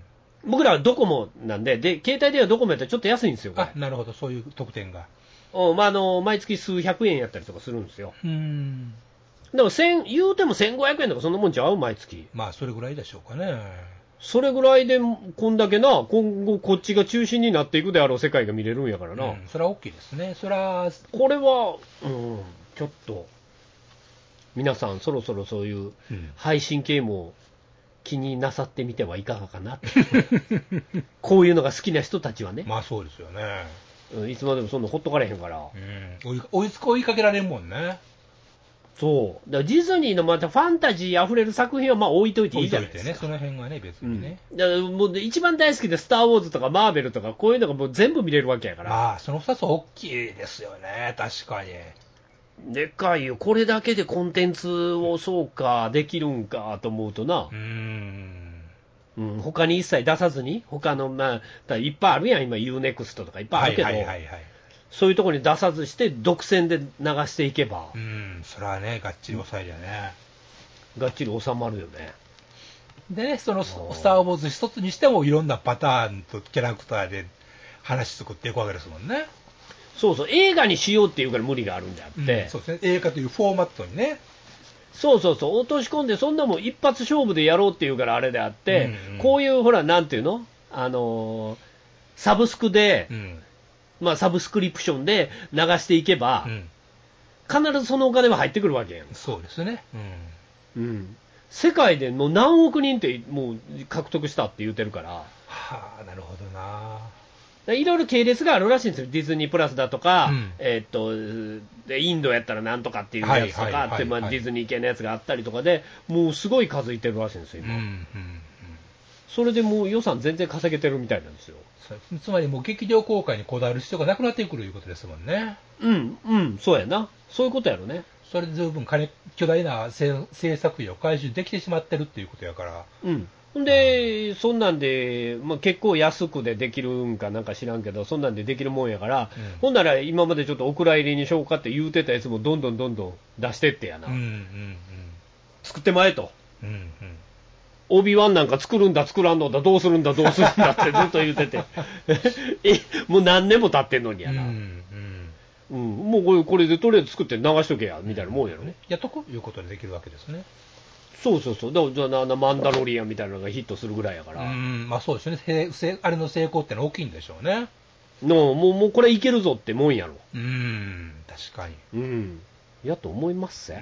僕らはドコモなんで、で、携帯電話ドコモやったらちょっと安いんですよ、これ。 あ、なるほど。そういう特典が。 うん、まあ、あの、毎月数百円やったりとかするんですよ。 うーん。 でも、千、言うてもせんごひゃくえんとかそんなもんちゃう毎月。 まあ、それぐらいでしょうかね。 それぐらいで、こんだけな、今後こっちが中心になっていくであろう世界が見れるんやからな。 うん、それは大きいですね。それは、 これは、うん、ちょっと、皆さんそろそろそういううん配信系も気になさってみてはいかがかなって。こういうのが好きな人たちはね、 まあそうですよね。 うんいつまでもそんなほっとかれへんから。 うん。追い追いつ追いかけられんもんね。 そう。だからディズニーのまたファンタジー溢れる作品はまあ置いといていいじゃないですか。 置いといてね。その辺はね、別にね。 うん、だからもう一番大好きでスター・ウォーズとかマーベルとかこういうのがもう全部見れるわけやから。 まあ、その二つ大きいですよね。確かに。 でかいよ。これだけでコンテンツをそうか、できるんかと思うとなうー。ん。 うん、他に一切出さずに、他の、まあ、いっぱいあるやん、今、ユーネクストとかいっぱいあるけど、 はいはいはいはい。 そういうところに出さずして、独占で流していけばう、ん、それはね、がっちり抑えりゃね。 がっちり収まるよね。 でね、そのススター・ウォーズ一つにしてもいろんなパターンとキャラクターで話作っていくわけですもんね。 そうそう、映画にしようっていうから無理があるんであって、 うんそうですね。映画というフォーマットにね。 そうそうそう、落とし込んで、そんなもん一発勝負でやろうっていうからあれであって、 うんうんこういう、ほら、なんていうのあのーサブスクで、 うん。 まあ、サブスクリプションで流していけば、 うん。 必ずそのお金は入ってくるわけやん。 そうですね。うん。 うん。世界でもう何億人ってもう獲得したって言ってるから、 はあ、なるほどな。 いろいろ系列があるらしいんですよ。ディズニープラスだとか、 うんえーっと、でインドやったらなんとかっていうやつとはいはいはいはいかって、まあディズニー系のやつがあったりとかで、もうすごい数いてるらしいんですよ、今。 うんうんうん。 それでもう予算全然稼げてるみたいなんですよ。 そうつまりもう劇場公開にこだわる必要がなくなってくるいうことですもんね。 うん、うん、そうやな。そういうことやろね。 それで十分金巨大な制制作費を回収できてしまってるっていうことやから。 うん。ほんで、そんなんで、まあ、結構安くでできるんかなんか知らんけど、そんなんでできるもんやから、 うんほんなら今までちょっとお蔵入りにしようかって言うてたやつもどんどんどんどん出してってやな。 うんうん作ってまえと。 うん。うんうん。 オービーワンなんか作るんだ作らんのだどうするんだどうするんだってずっと言うててえもう何年も経ってんのにやな、 ううんんうん。 もうこれこれでとりあえず作って流しとけやみたいなもんやろ、 ね。やっとこういうことでできるわけですね。 そうそうそうだからじゃあなマンダロリアンみたいなのがヒットするぐらいやから、 うん、まあそうですね。せせあれの成功ってのは大きいんでしょうね。 のもうもうこれいけるぞってもんやろ、 うん、確かに。 うんやと思いますせ、 うん。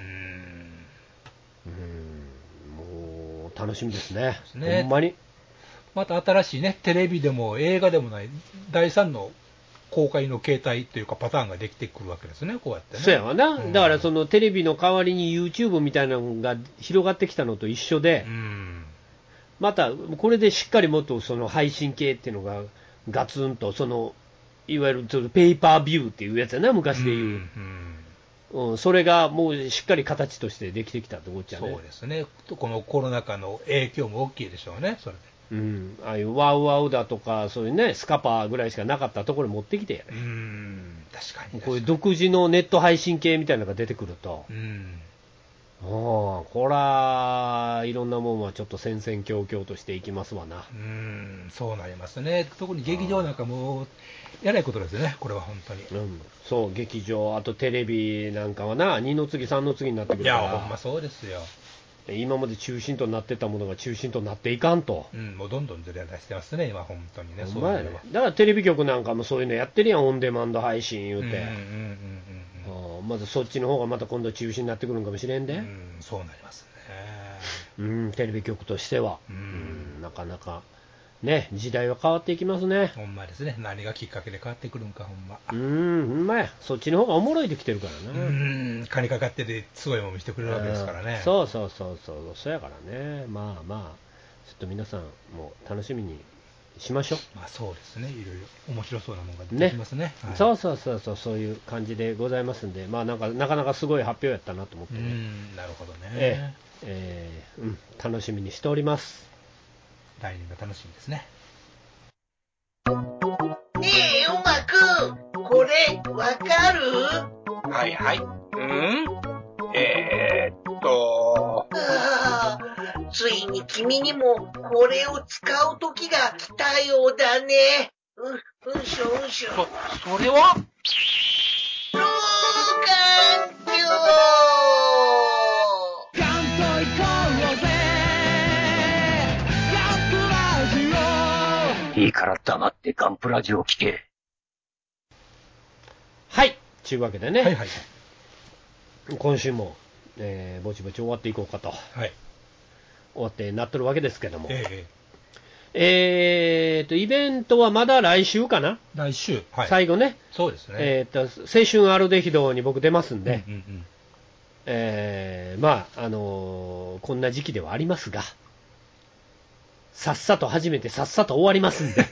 うんもう楽しみですねねほんまにまた新しいね、テレビでも映画でもない第三の公開の形態というかパターンができてくるわけですね、こうやってね。 そうやわな、 うんだからそのテレビの代わりに YouTube みたいなのが広がってきたのと一緒で、 うん。 またこれでしっかりもっとその配信系っていうのがガツンとそのいわゆるちょっとペーパービューっていうやつやな昔でいう、 うんうんそれがもうしっかり形としてできてきたってこっちゃね。 そうですね。このコロナ禍の影響も大きいでしょうね、それで。 うん、ああいうワウワウだとかそういうねスカパーぐらいしかなかったところに持ってきてやうね、 ん、確かに。 こういう独自のネット配信系みたいなのが出てくると、 うん。 ああ、こら、いろんなもんはちょっと戦々恐々としていきますわな。 うーん、そうなりますね。特に劇場なんかもう、やらいことですよね、これは本当に。 うん、そう、劇場、あとテレビなんかはな、にの次、さんの次になってくいるから、 や、ほんまそうですよ。 今まで中心となってたものが中心となっていかんと。 うん、もうどんどんずれ出してますね、今、本当にね、 ほんまやねそういうのは。。 だからテレビ局なんかもそういうのやってるやん、オンデマンド配信言うて。 うんうんうんうんああまずそっちの方がまた今度中止になってくるんかもしれんで、 うんうん、うんそうなりますね。 うん、テレビ局としては、 ううんん、なかなか、ね、時代は変わっていきますね。 ほんまですね、何がきっかけで変わってくるんか、ほんま。 うん、ほんまや、そっちの方がおもろいできてるからうな。 ん、金かかってて、すごいもん見せてくれるわけですからね。 うんそうそうそうそう、そうやからね、まあまあ、ちょっと皆さんも楽しみにしましょう。 まあそうですね、いろいろ面白そうなものが出てねきますね。はい、 そうそうそうそう、そういう感じでございますんで、まあなんかなかなかすごい発表やったなと思ってうね、 ん、なるほどね。 えええーうん、楽しみにしております。 来年が楽しみですね。 ねえ、うまく、これ、わかる？ はいはい。うんえー、っと、 ああ、ついに君にもこれを使う時が来たようだね。う、うんしょうんしょ。 そ、それは老眼鏡！ いいから黙ってガンプラジオ聞け。 はい、というわけでね、 はいはい。 今週も、えーぼちぼち終わっていこうかと、 はい。 終わってなってるわけですけども、 ええーと、イベントはまだ来週かな、 ー、来週、はい。 最後ね、 そうですね。 えーと、青春アルデヒドに僕出ますんで、 うんうんうんえーまあ、あのーこんな時期ではありますが、さっさと始めてさっさと終わりますんで、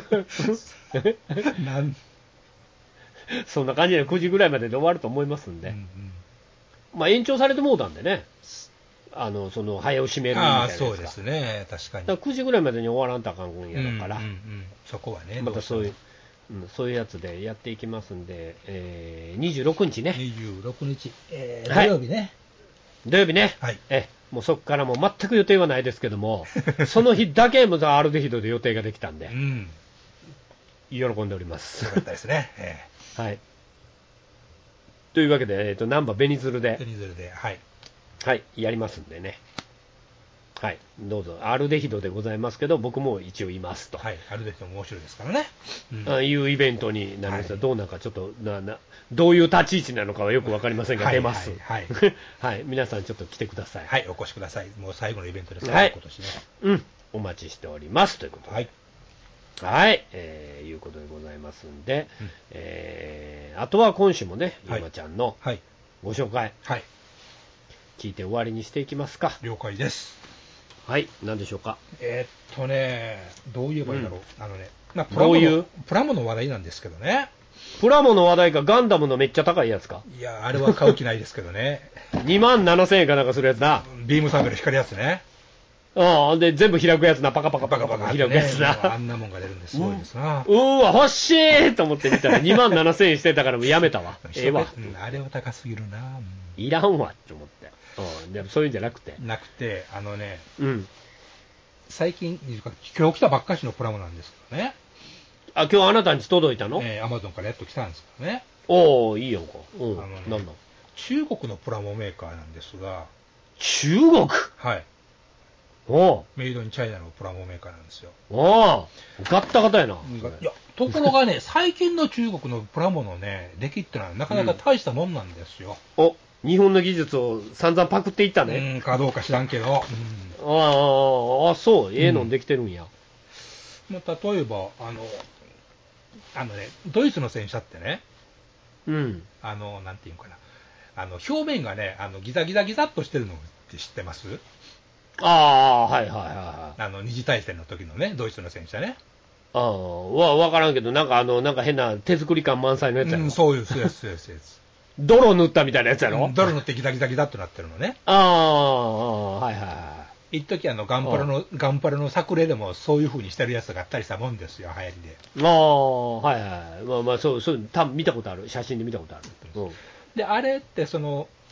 なんそんな感じでくじぐらいまでで終わると思いますんで、 うんうんまあ、延長されてもうたんでね、あのその早押しメールみたいなああ、 やつがそうですね、確かに。 だからくじぐらいまでに終わらんとあかんんやだから、 うんうんうんそこはね、 またそういうどしても、 うん、そういうやつでやっていきますんで、えーにじゅうろくにちね、 にじゅうろくにち、えーはい土曜日ね。 土曜日ね、 はいえもうそこからもう全く予定はないですけども、その日だけもアルデヒドで予定ができたんでう、ん。 喜んでおりますよ。かったですね。えはい、というわけで、えー、と難波ベニズルー、 でテ、ニズルで、はい。 はい、やりますんでね、はい、どうぞ、アルデヒドでございますけど、僕も一応いますと、 はい。あるでしょ面白いですからね。うんあいうイベントになりますが、 はいどうなんかちょっとなな、どういう立ち位置なのかはよく分かりませんが、 はい出ます、 はいはい、皆さん、ちょっと来てください、 はい、お越しください。もう最後のイベントですはい今年ね。 うん、お待ちしておりますということで、 はい。 はい、えーいうことでございますんで、 うんえーあとは今週もね、ゆはいまちゃんのはい。 ご紹介、 はい。 聞いて終わりにしていきますか。 了解です。 はい、何でしょうか。 えーっとね、どう言えばいいんだろう。あのね、まあ、プラどモのういうプラモの話題なんですけどね。 プラモの話題か、ガンダムのめっちゃ高いやつか。 いや、あれは買う気ないですけどね。 にまんななせんえんかなんかするやつな。 ビームサーベル光るやつね。 ああ、で、全部開くやつな、パカパカパカパカって開くやつねもうあな。 んなもんが出るんですごいですな。 うーわ、欲しいと思って見たらにまんななせんえんしてたからもうやめたわ。ええわ。 うんあれは高すぎるな。うんいらんわって思って。うん、でもそういうんじゃなくて。 なくて、あのね、 うん。 最近、今日来たばっかしのプラモなんですけどね。 あ、今日あなたに届いたの？ えー、アマゾンからやっと来たんですけどね。 おー、いいやんか。うん。 あのねなんだ中国のプラモメーカーなんですが、 中国はい。 おうメイドインチャイナのプラモメーカーなんですよ。 おうガッタガタやな。 いや、ところがね、最近の中国のプラモのね、出来ってのはなかなか大したもんなんですよ。 お、日本の技術を散々パクっていったうね。 ん、かどうか知らんけど。うんああ、ああ、そう、ええのんできてるんや。 まあ、例えば、あの、あのね、ドイツの戦車ってね、 うん。 あの、なんていうのかな、あの、表面がね、あの、ギザギザギザっとしてるのって知ってます？ ああ、はいはいはいはい。 あの、二次大戦の時のね、ドイツの戦車ね。 ああ、わ、わからんけど、なんかあの、なんか変な手作り感満載のやつやろ。 うん、そういう、そういうやつ、そういうやつそういうやつ。 泥塗ったみたいなやつやろ。 うんドル塗ってギザギザギザっとなってるのね。 ああ、ああはいはいは一時あの、ガンパラの、ガンパラの作例でもそういう風にしてるやつがあったりしたもんですよ、流行りで。 い。ああ、はいはい。まあまあ、そう、そう、多分見たことある。写真で見たことある。うん。 で、あれってその、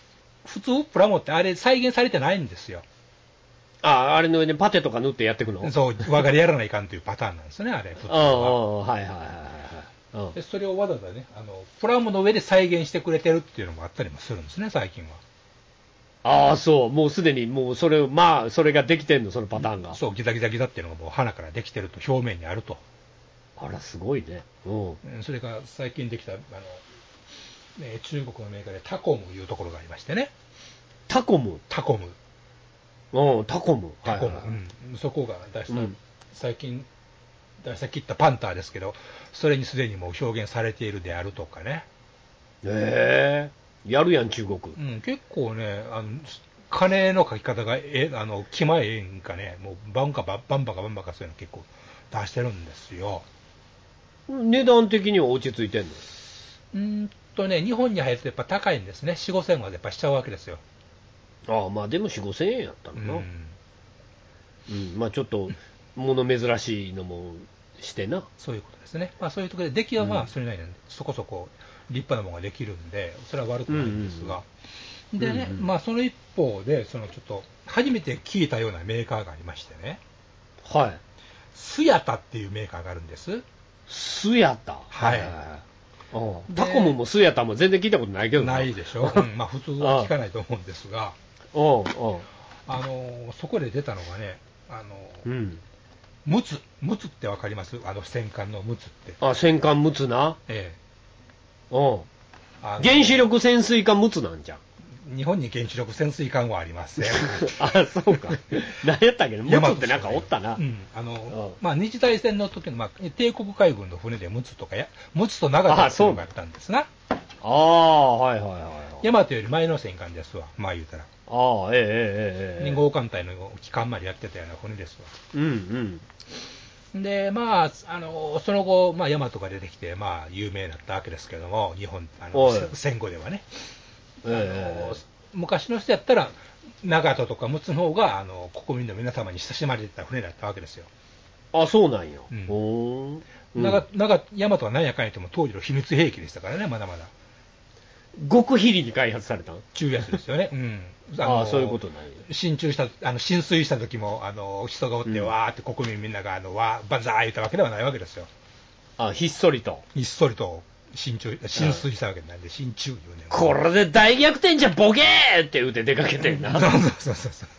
普通プラモってあれ再現されてないんですよ。 あ、あれの上にパテとか塗ってやっていくの？ そう、輪刈りやらないかんというパターンなんですね、あれ、普通ああ、 は。 はいはいはいはい。 でそれをわざわざね、あの、プラモの上で再現してくれてるっていうのもあったりもするんですね、最近は。 ああ、そう、もうすでに、もうそれ、まあ、それができてんの、そのパターンが。 そう、ギザギザギザっていうのがもう鼻からできてると、表面にあると。 あら、すごいね。うん。 それが最近できた、あの、ね、中国のメーカーでタコムいうところがありましてね。 タコムタコム。 うん、タコム。 タコム。 はいはいはい、 うん、そこが出した、うん、最近出した切ったパンターですけど、それにすでにもう表現されているであるとかね。 へえー、やるやん、中国。 うん、結構ね、あの、金の書き方がえ、あの、気前ええんかね、もうバンかババンバかバンバかそういうの結構出してるんですよ。 値段的には落ち着いてんの？ うーんとね、日本に入るとやっぱ高いんですね。よん、ごせんまでやっぱしちゃうわけですよ。 ああ、まあでもよん、ごせんえんやったのな。 うん。 うん、まあちょっと、物珍しいのもしてな。 そういうことですね。まあそういうところで、出来はまあそれなりに、そこそこ立派なものができるんで、それは悪くないんですが。うんうんうん、でね、うんうん、まあその一方で、そのちょっと、初めて聞いたようなメーカーがありましてね。 はい。 スヤタっていうメーカーがあるんです。 スヤタ？ はい。 タコムもスヤタも全然聞いたことないけどな。ないでしょ。うん、まあ普通は聞かないと思うんですが。 おうおう、 あの、そこで出たのがね、あの、 うん。 ムツ。ムツってわかります？あの戦艦のムツって。 あ、戦艦ムツな。 ええ。うん。原子力潜水艦ムツなんじゃん。 日本に原子力潜水艦はありません。 あ、そうか。何やったっけ、ムツってなんかおったな。 うん。あの、まあ、二次大戦の時の、まあ、帝国海軍の船でムツとかや、ムツと長田っていうのがあったんですな。 ああ、はいはいはい。 大和より前の戦艦ですわ、まあ言うたら。 ああ、ええええええ。 に号艦隊の機関までやってたような船ですわ。 うんうん。で、まあ、あの、その後、まあ、大和が出てきて、まあ、有名になったわけですけども、日本、あの、戦後ではね。えー、あの昔の人やったら、長門とか陸奥の方があの国民の皆様に親しまれてた船だったわけですよ。 あ、そうなんよ。 うん、お長長大和は何やかんやっても当時の秘密兵器でしたからね、まだまだ。 極秘裏に開発されたん中やつですよね。うん。 ああ、そういうことないよ。 進駐した、あの浸水した時もあの人がおって、うん、わーって国民みんながあのわーバンザー言ったわけではないわけですよ。 あ、ひっそりと。 ひっそりと。浸中浸水したわけなんで、浸中いうね。 これで大逆転じゃボケーって言うて出かけてんな。 そうそうそうそう。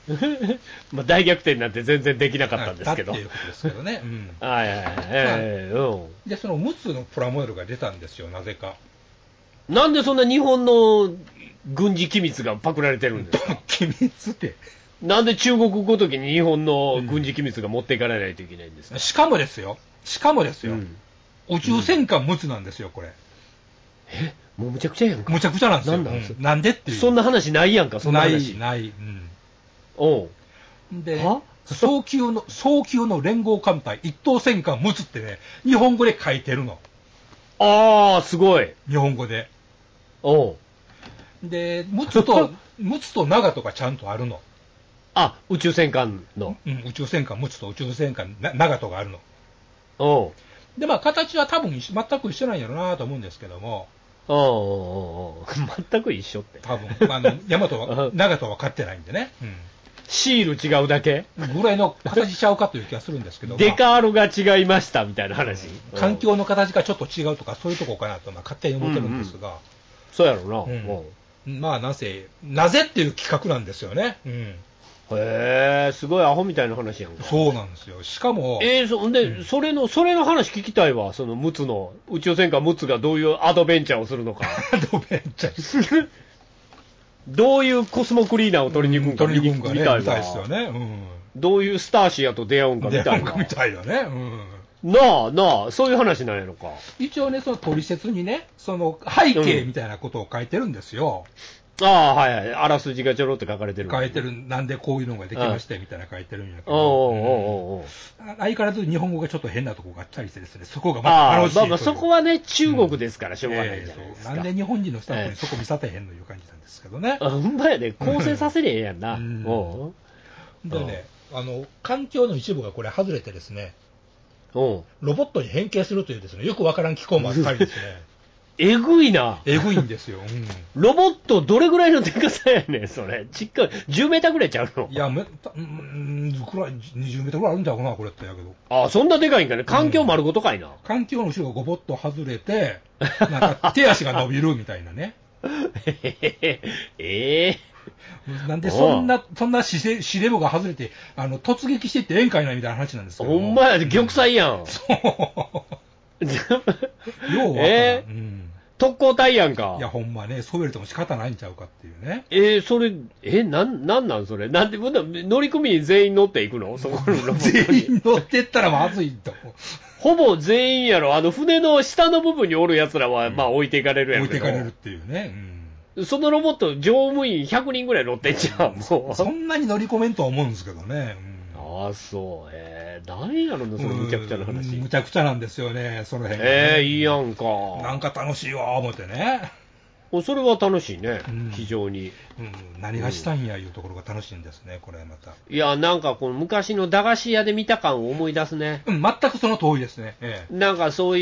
まあ大逆転なんて全然できなかったんですけど。 だっていうことですけどね。うん。 はいはいはい。えーうん、 で、そのムツのプラモデルが出たんですよ、なぜか。 なんでそんな日本の軍事機密がパクられてるんですか？ 機密って。 なんで中国ごときに日本の軍事機密が持っていかれないといけないんですか？ うん、しかもですよ。しかもですよ。うん宇宙戦艦ムツなんですよ、これ。 えもうむちゃくちゃやんか。 むちゃくちゃなんですよ。なんなん、 なんでっていう。 そんな話ないやんか、そんな話。 ない、ない。うん。 おう。 で、早急の、早急の連合艦隊、一等戦艦ムツってね、日本語で書いてるの。 ああ、すごい。 日本語で。 おう。 で、ムツと、ムツと長とかちゃんとあるの。 あ、宇宙戦艦の。 うん、宇宙戦艦ムツと宇宙戦艦長とがあるの。 おう。 で、まあ、形は多分全く一緒なんやろうなと思うんですけども。 おうおうおう全く一緒って。 多分、あの、大和は、長とは勝ってないんでね。うん。 シール違うだけぐらいの形ちゃうかという気がするんですけど。 デカールが違いましたみたいな話。 うん、環境の形がちょっと違うとか、そういうとこかなと、まあ、勝手に思ってるんですが。うんうん、 そうやろうな。 うん、まあ、なぜ、なぜっていう企画なんですよね。うん。 へえ、すごいアホみたいな話やんか。 そうなんですよ。しかも。 えー、そんで、うん、それの、それの話聞きたいわ。その、ムツの、宇宙戦艦ムツがどういうアドベンチャーをするのか。 アドベンチャーどういうコスモクリーナーを取りに行くんか見に行きたいわ。 見たいですよね。うん。 どういうスターシアと出会うんかみたいな。 みたいよね。うん。 なあ、なあ、そういう話なんやのか。 一応ね、その取説にね、その背景みたいなことを書いてるんですよ。 うん、ああ、はいはい。あらすじがちょろって書かれてる。 書いてる。なんでこういうのができまして、みたいな書いてるんやけど。 おうおうおうおう。 相変わらず日本語がちょっと変なとこがあったりしてですね、そこがまた楽しい。ああ、まあそこはね、中国ですからしょうがないじゃないですか。 なんで日本人のスタッフにそこ見さてへんのいう感じなんですけどね。 あ、ほんまやで、構成させりゃええやんな。うん。 でね、あの、環境の一部がこれ外れてですね、 ロボットに変形するというですね、よくわからん機構もあったりですね。 えぐいな。 えぐいんですよ。 うん、ロボットどれぐらいのでかさやねん、それ。ちっかい、じゅうメーターぐらいちゃうの？ いや、め、たうん、くらい、にじゅうメーターぐらいあるんちゃうかな、これってやけど。 ああ、そんなでかいんかね。環境丸ごとかいな。うん、 環境の後ろがごぼっと外れて、なんか手足が伸びるみたいなね。 ええー、 なんでそんな、そんなシレシレボが外れて、あの、突撃していってええんかいなみたいな話なんですけど。 ほんまやで、玉砕やん。 そう。ようわからん。 えーうん特攻隊やんか。 いや、ほんまね、そべれても仕方ないんちゃうかっていうね。 えー、それ、え、なん、なんなんそれ。なんで、乗組員全員乗っていくの？そこのロボットに。 全員乗ってったらまずいと。 ほぼ全員やろ。あの、船の下の部分におる奴らは、うん、まあ置いていかれるやんけど。 置いていかれるっていうね。 うん、そのロボット、乗務員ひゃくにんぐらい乗ってんじゃん、もう。 そんなに乗り込めんとは思うんですけどね。 うん、ああ、そう。えー、何やろな、そのむちゃくちゃな話。 むちゃくちゃなんですよね、その辺、ね。 えー、いいやんか。 なんか楽しいわ、思ってね。 それは楽しいね、 うん、 非常に、 うん。何がしたんやいうところが楽しいんですね、これまた。 いや、なんかこの昔の駄菓子屋で見た感を思い出すね。 うん、全くその通りですね。ええ、なんかそういう、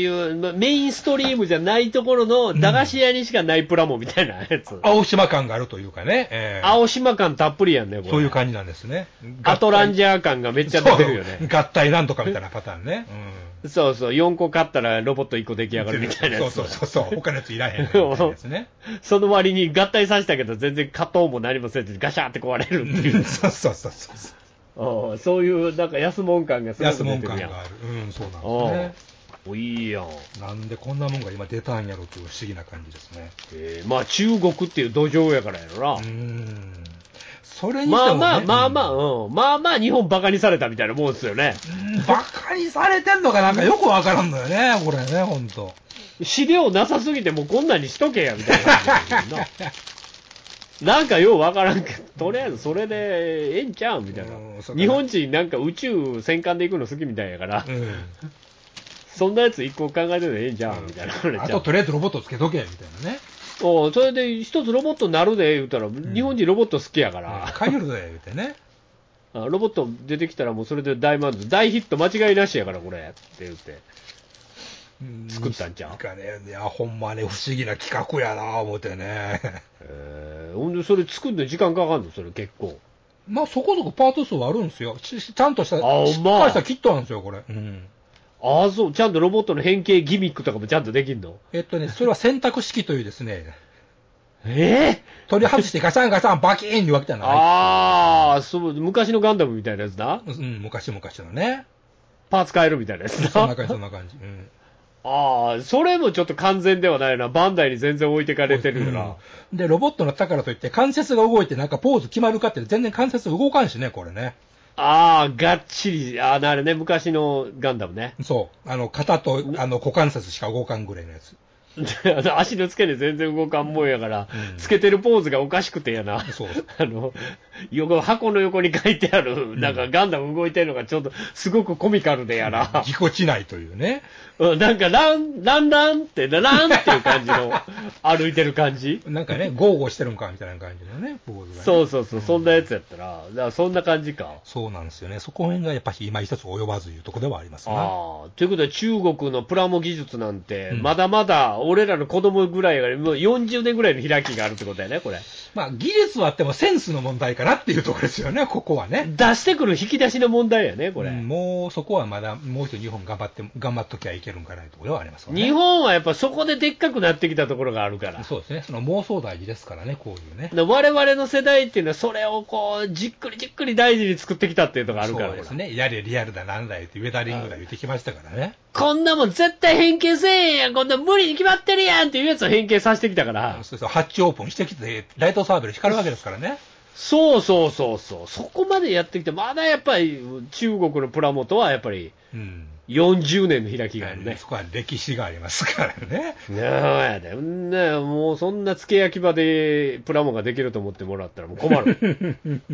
メインストリームじゃないところの駄菓子屋にしかないプラモみたいなやつ。うん、 青島感があるというかね。えー、青島感たっぷりやんね、これ。 そういう感じなんですね。 アトランジャー感がめっちゃ出てるよね。 合体なんとかみたいなパターンね。 うん、そうそう、よんこ買ったらロボットいっこ出来上がるみたいなやつ。 そうそうそうそう、他のやついらへんみたいなやつね。 その割に合体させたけど全然加藤も何もせずガシャーって壊れるっていう。 そうそうそうそう。そういうなんか安物感がすごく出てるやん。 安物感がある。うん、そうなんですね。 おいいやん。 なんでこんなもんが今出たんやろっていう不思議な感じですね。 えー、まあ中国っていう土壌やからやろな。 うーん。それにしても、ね、 まあまあまあまあ、うん、まあまあ日本バカにされたみたいなもんですよね。 うん、バカにされてんのかなんかよくわからんのよね、これね、ほんと。 資料なさすぎてもうこんなんにしとけやみたいな。なんかようわからんけど、とりあえずそれでええんちゃうみたいな。日本人なんか宇宙戦艦で行くの好きみたいやから、うん、そんなやつ一個考えてるのええんちゃうみたいな、うん。 あととりあえずロボットつけとけみたいなね。 おそれで一つロボットになるで言うたら、うん、日本人ロボット好きやから。 買いよるで言うてね。 ロボット出てきたらもうそれで大満足。大ヒット間違いなしやからこれって言って。作ったんちゃうかね、いや、ほんまね、不思議な企画やな、思ってね。 えー、ほんで、それ作るの時間かかるのそれ結構。 まあ、そこそこパート数はあるんですよ。ち, ちゃんとした、 あ、 しっかりしたキットなんですよ、これ。うん。 ああ、そう。ちゃんとロボットの変形ギミックとかもちゃんとできんの？ えっとね、それは選択式というですね。 えー、 取り外してガサンガサンバキーンいうわけじゃない。 ああ、そう、昔のガンダムみたいなやつだ。 うん、昔々のね。 パーツ変えるみたいなやつだ。 そんな感じ、そんな感じ。うん。 ああ、それもちょっと完全ではないな。バンダイに全然置いてかれてるよな、 うん。で、ロボットの宝といって関節が動いてなんかポーズ決まるかって全然関節動かんしね、これね。 ああ、がっちり。ああ、あれね、昔のガンダムね。 そう。あの、肩と、あの、股関節しか動かんぐらいのやつ。 足の付けで全然動かんもんやから、うん、つけてるポーズがおかしくてやな。 そう。 あの、横、箱の横に書いてある、なんかガンダム動いてるのがちょっと、すごくコミカルでやな。 ぎこちないというね。 うん、なんか、ラン、ランランって、ランっていう感じの、歩いてる感じ。 なんかね、ゴーゴーしてるんかみたいな感じのね、ポーズが、ね。 そうそうそう、うん、そんなやつやったら、だからそんな感じか。 そうなんですよね。そこら辺がやっぱり今一つ及ばずいうところではありますね。 ああ、ということで中国のプラモ技術なんて、まだまだ、俺らの子供ぐらいが、もうよんじゅうねんぐらいの開きがあるってことだよね、これ。 まあ、技術はあってもセンスの問題かなっていうところですよね、ここはね。 出してくる引き出しの問題やね、これ。うん、 もう、そこはまだ、もう一度日本頑張って、頑張っときゃいけるんかなというところはありますよね。 日本はやっぱそこででっかくなってきたところがあるから。 そうですね。その妄想大事ですからね、こういうね。 我々の世代っていうのはそれをこう、じっくりじっくり大事に作ってきたっていうのがあるから。 そうですね。やれリアルだなんだよってウェダリングだ言ってきましたからね。 こんなもん絶対変形せえへんやん、こんな無理に決まってるやんっていうやつを変形させてきたから。 そうそう、ハッチオープンしてきて、ライトサーベル光るわけですからね。 そうそうそうそう。そこまでやってきて、まだやっぱり中国のプラモとはやっぱり、よんじゅうねんの開きがあるね。うん、 そこは歴史がありますからね。 なあやで、ね、もうそんな付け焼き場でプラモができると思ってもらったらもう困る。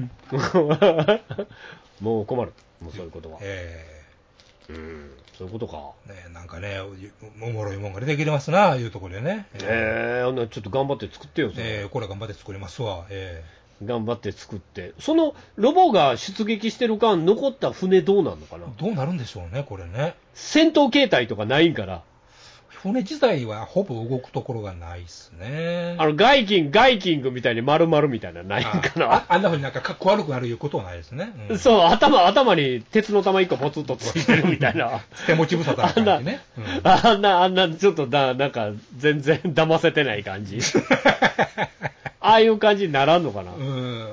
もう困る。もうそういうことは。えー、うん、そういうことか。 ね、なんかね、おもろいもんが出てきてますな、あいうところでね。 えー、えー、ちょっと頑張って作ってよ、それ。 えー、これ頑張って作りますわ。えー、頑張って作って。そのロボが出撃してる間、残った船どうなるのかな。 どうなるんでしょうね、これね。 戦闘形態とかないんから。 船自体はほぼ動くところがないですね。 あの、ガイキング、ガイキングみたいに丸々みたいなのないんかな。 あ, あんなふうになんかかっこ悪くなるいうことはないですね。 うん、そう、頭、頭に鉄の玉一個ポツッとついてるみたいな。 手持ち無沙汰な感じね。 あんな、あんな、ちょっとだ、なんか、全然騙せてない感じ。ああいう感じにならんのかな。 うん。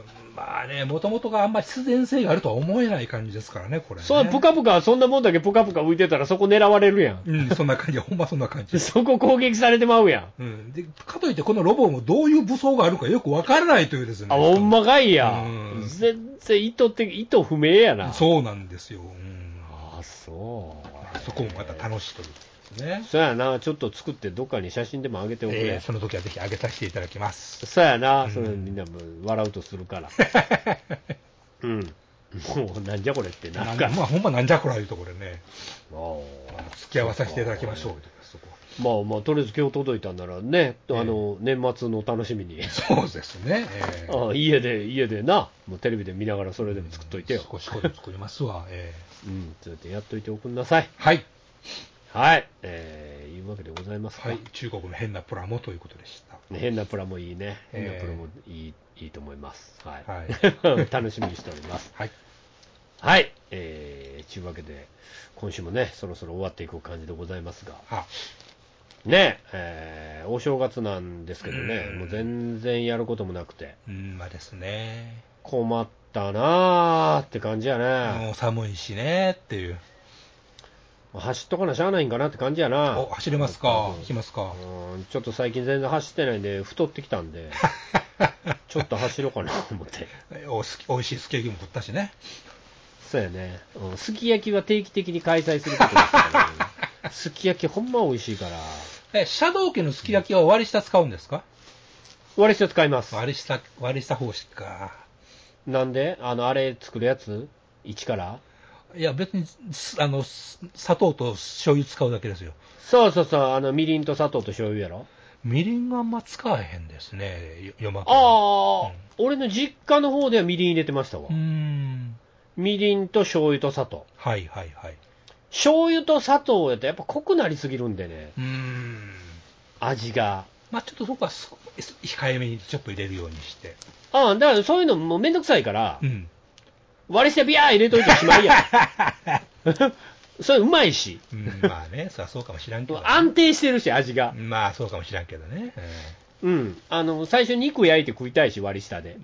まあね、もともとがあんまり必然性があるとは思えない感じですからね、これね。 そう、ぷかぷか、そんなもんだけぷかぷか浮いてたらそこ狙われるやん。 うん、そんな感じ、ほんまそんな感じ。 そこ攻撃されてまうやん。 うん。で、かといってこのロボもどういう武装があるかよくわからないというですね。 あ、ほんまかいや。 うん、 全然意図的、意図不明やな。 そうなんですよ。うん、 あ、そう。 そこもまた楽しいということですね。 そうやな、ちょっと作ってどっかに写真でも上げておくれ。 えー、その時はぜひ上げさせていただきます。 そうやな、 うん、 それみんなも笑うとするから。うん。もう、なんじゃこれってなんか。 まあ、ほんまなんじゃこらいうところでね。 ああ。 付き合わさせていただきましょう。そこまあまあ、とりあえず今日届いたんならね、えー、あの、年末の楽しみに。 そうですね。えー、あ家で、家でな、もうテレビで見ながらそれでも作っといてよ。 少しこで作りますわ。えー、うん、そうやってやっといておくんなさい。 はい。 はい。えー、いうわけでございますか。 はい。中国の変なプラモということでした。 変なプラもいいね。変なプラもいい、えー、いいと思います。はい。 はい、 楽しみにしております。 はい。 はい。えー、というわけで、今週もね、そろそろ終わっていく感じでございますが。 はねえ、えー、お正月なんですけどね、もう全然やることもなくて。 うん、まあですね。 困ったなーって感じやね。 もう寒いしねっていう。 走っとかなしゃあないんかなって感じやな。 お、走れますか、行きますか。 うん、ちょっと最近全然走ってないんで、太ってきたんで、ちょっと走ろうかなと思って。 お, おいしいすき焼きも食ったしね。 そうやね、うん。すき焼きは定期的に開催することですからね。すき焼きほんま美味しいから。 え、シャドウ家のすき焼きは割り下使うんですか？ 割り下使います。 割り下、割り下方式か。 なんであの、あれ作るやつ一からいや、別に、あの、砂糖と醤油使うだけですよ。 そうそうそう、あの、みりんと砂糖と醤油やろ。 みりんがあんま使わへんですね、夜間。 ああ、うん、俺の実家の方ではみりん入れてましたわ。 うーん。 みりんと醤油と砂糖。 はいはいはい。 醤油と砂糖やとやっぱ濃くなりすぎるんでね。 うーん。 味が。 まあちょっとそこは控えめにちょっと入れるようにして。 ああ、だからそういうのもうめんどくさいから、 うん、 割り下ビャー入れといてしまいや。それうまいし。 うん、まあね、そりゃそうかもしらんけど、ね。 安定してるし、味が。 まあそうかもしらんけどね。 うん。うん、あの、最初肉焼いて食いたいし、割り下で。 うん。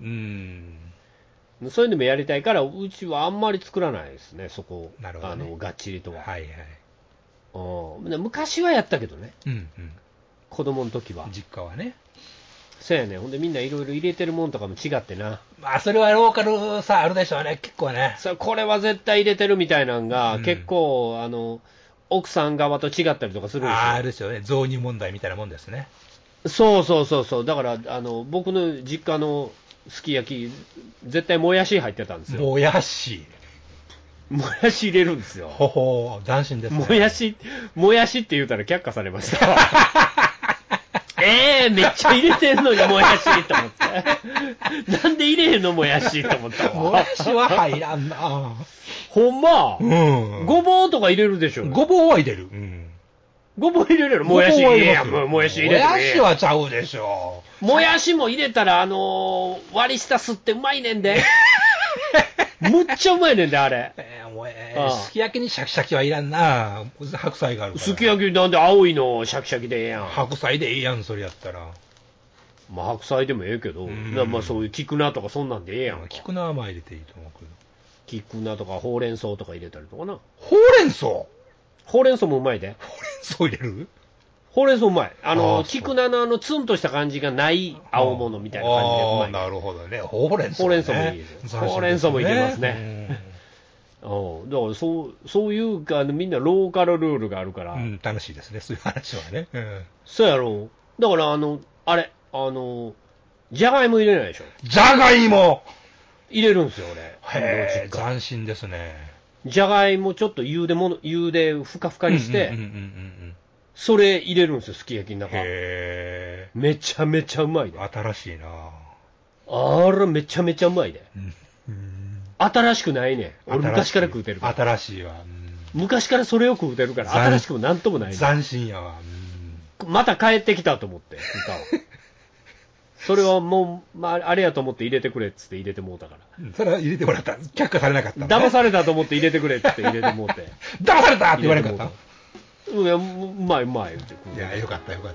そういうのもやりたいから、うちはあんまり作らないですね、そこ。 なるほど、ね、 あの、がっちりとは。 はいはい。 うん、昔はやったけどね。 うんうん。 子供の時は。 実家はね。 そうやね。ほんでみんないろいろ入れてるもんとかも違ってな。 まあそれはローカルさあるでしょうね、結構ね。 それこれは絶対入れてるみたいなのが、 うん、 結構、あの、奥さん側と違ったりとかするんですよ。 ああ、あるですよね。雑煮問題みたいなもんですね。 そうそうそうそう。だから、あの、僕の実家のすき焼き、絶対もやし入ってたんですよ。 もやし。 もやし入れるんですよ。 ほほ、斬新ですね。 もやし、もやしって言うたら却下されました。ええー、めっちゃ入れてんのにもやしと思って。なんで入れへんのもやしと思ったわ。 もやしは入らんな。 ほんま、 うん、 ごぼうとか入れるでしょ。 ごぼうは入れる。うん、 ごぼう入れるやろ。もやし入れやん。もやし入れてもやしはちゃうでしょ。 もやしも入れたら、あのー、割り下吸ってうまいねんで。むっちゃうまいねんで、あれ。 えー、もうえー、すき焼きにシャキシャキはいらんな。白菜があるから。 すき焼きなんで青いのシャキシャキでええやん。 白菜でええやん、それやったら。 まあ白菜でもええけど、まあそういう菊菜とかそんなんでええやん。 菊菜はまあ入れていいと思うけど。 菊菜とかほうれん草とか入れたりとかな。 ほうれん草ほうれん草もうまいで。 ほうれん草入れるほうれん草うまい。あの、菊菜のあのツンとした感じがない青物みたいな感じでうまい。 ああ、なるほどね。ほうれん草、ね。 ほうれん草もいいですよ。ほうれん草もいけますね。うん、だからそう、そういうか、みんなローカルルールがあるから。 うん、楽しいですね、そういう話はね。うん、 そうやろう。だから、あの、あれ、あの、じゃがいも入れないでしょ。 じゃがいも入れるんですよ、俺。 へぇ、斬新ですね。 じゃがいもちょっと茹でもの、茹でふかふかにして、それ入れるんですよ、すき焼きの中。 へー。めちゃめちゃうまいで。 新しいなあら、めちゃめちゃうまいで。 うん新しくないね。俺昔から食うてるから。 新しいわ。 昔からそれを食うてるから、新しくもなんともないね。 斬新やわ。 また帰ってきたと思って、歌は。それはもう、まあ、あれやと思って入れてくれっつって入れてもうたから。 それは入れてもらった。却下されなかった、ね。 騙されたと思って入れてくれっつって入れてもうて。 騙されたって言われなかった。 うん、うまいうまい言ってくる。いや、よかったよかった。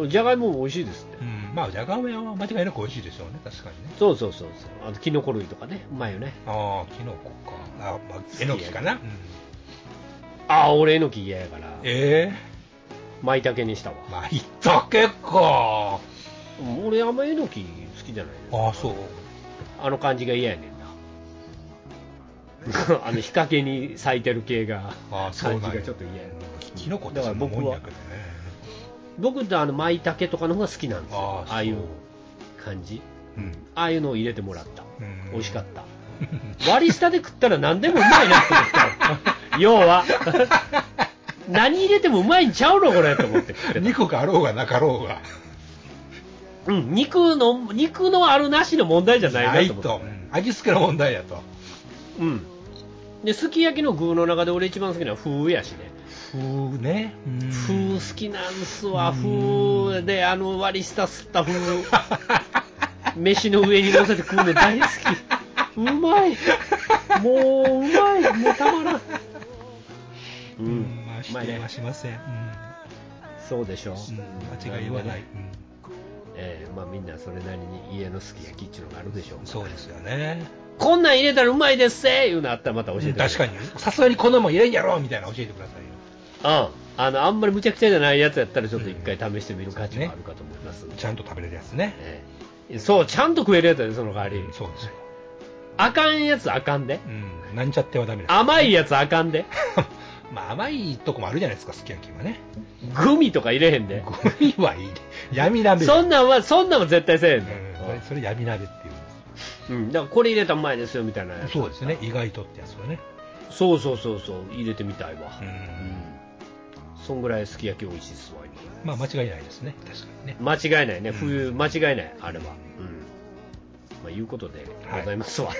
じゃがいもも美味しいですって。 うん、まあ、じゃがいもは間違いなく美味しいでしょうね、確かにね。 そうそうそうそう。あと、キノコ類とかね、うまいよね。 ああ、キノコか。あ、まあ、えのきかな。うん、 ああ、俺えのき嫌やから。 ええー。舞茸にしたわ。 舞茸か。 俺あんまえのき好きじゃない。 ああ、そう。 あの感じが嫌やねんな。あの日陰に咲いてる系が、 ああ、そう感じがちょっと嫌やね。 キノコってそんなもんやけどね。 僕ってあの舞茸とかの方が好きなんですよ。 あ, ああいう感じ、うん、ああいうのを入れてもらった、うん、美味しかった割り下で食ったら何でもうまいなって思った要は何入れてもうまいんちゃうのこれと思って食ってた。 肉があろうがなかろうが、 うん、肉の肉のあるなしの問題じゃないなと思って、 ないと、味付けの問題やと。 うんで、すき焼きの具の中で俺一番好きなのは風やしね。 風ね。 風好きなんすわ。風で、あの割り下吸った風。飯の上に乗せて食うの大好き。うまい。もう、うまい。もうたまらん。 うん。まあ、否定はしません。うん、 そうでしょ。うん、 間違いはない。うん、 えー、まあみんなそれなりに家のすき焼きっていうのがあるでしょう。 そうですよね。 こんなん入れたらうまいですせいうのあったらまた教えてください。 確かに。さすがにこんなもん入れんやろみたいな教えてくださいよ。 うん。あの、あんまり無茶苦茶じゃないやつやったらちょっと一回試してみる価値もあるかと思います、ね。 ちゃんと食べれるやつね。 えー、そう、ちゃんと食えるやつだね、その代わり。 そうですよ。 あかんやつあかんで。 うん。なんちゃってはダメです、 ね。甘いやつあかんで。 まあ甘いとこもあるじゃないですか、すき焼きはね。 グミとか入れへんで。 グミはいいで。闇鍋。 そんなんは、そんなんは絶対せえへんで。 うん、それ闇鍋っていう。 うん、だからこれ入れたらうまいですよみたいなやつ。 そうですね、意外とってやつはね。 そうそうそうそう、入れてみたいわ。 うん、うん、 そんぐらいすき焼き美味しいっすわ今。まあ間違いないですね、確かにね。 間違いないね、冬、うん、間違いないあれは。うん。まあいうことでございますわ。はい、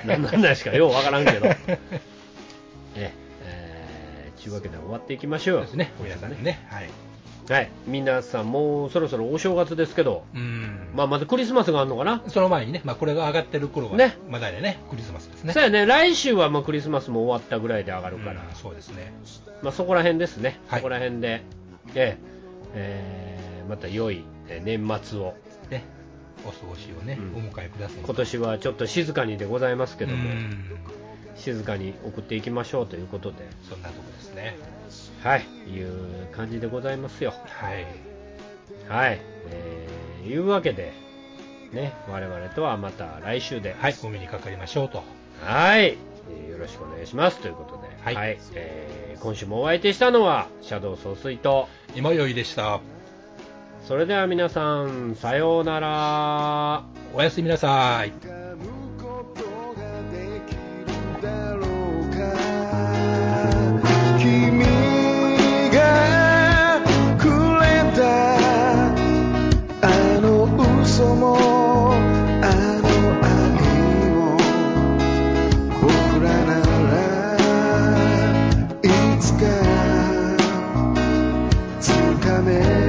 何なんないしかようわからんけど。ええー、ちゅうわけで終わっていきましょう。 そうですね、皆さんね。はい。 はい、皆さんもうそろそろお正月ですけど、うん、まあまだクリスマスがあるのかな。 その前にね、まあ、これが上がってる頃はね、まだね、クリスマスですね。 そうやね、来週はまあクリスマスも終わったぐらいで上がるから、 うん、そうですね。 まあそこら辺ですね、 はい、 そこら辺で、ええー、また良い年末をね、 お過ごしをね、うん、お迎えください。 今年はちょっと静かにでございますけども、静かに送っていきましょうということで、 そんなとこですね。 はい、いう感じでございますよ。 はい。 はい、えー、いうわけで、ね、我々とはまた来週で、 はい、お目にかかりましょうと。 はい、えー、よろしくお願いしますということで、はい、はい、えー、今週もお相手したのは、シャドウ総帥と、 今宵でした。 それでは皆さん、さようなら。 おやすみなさい。 嘘もあの愛も僕らならいつかつかめ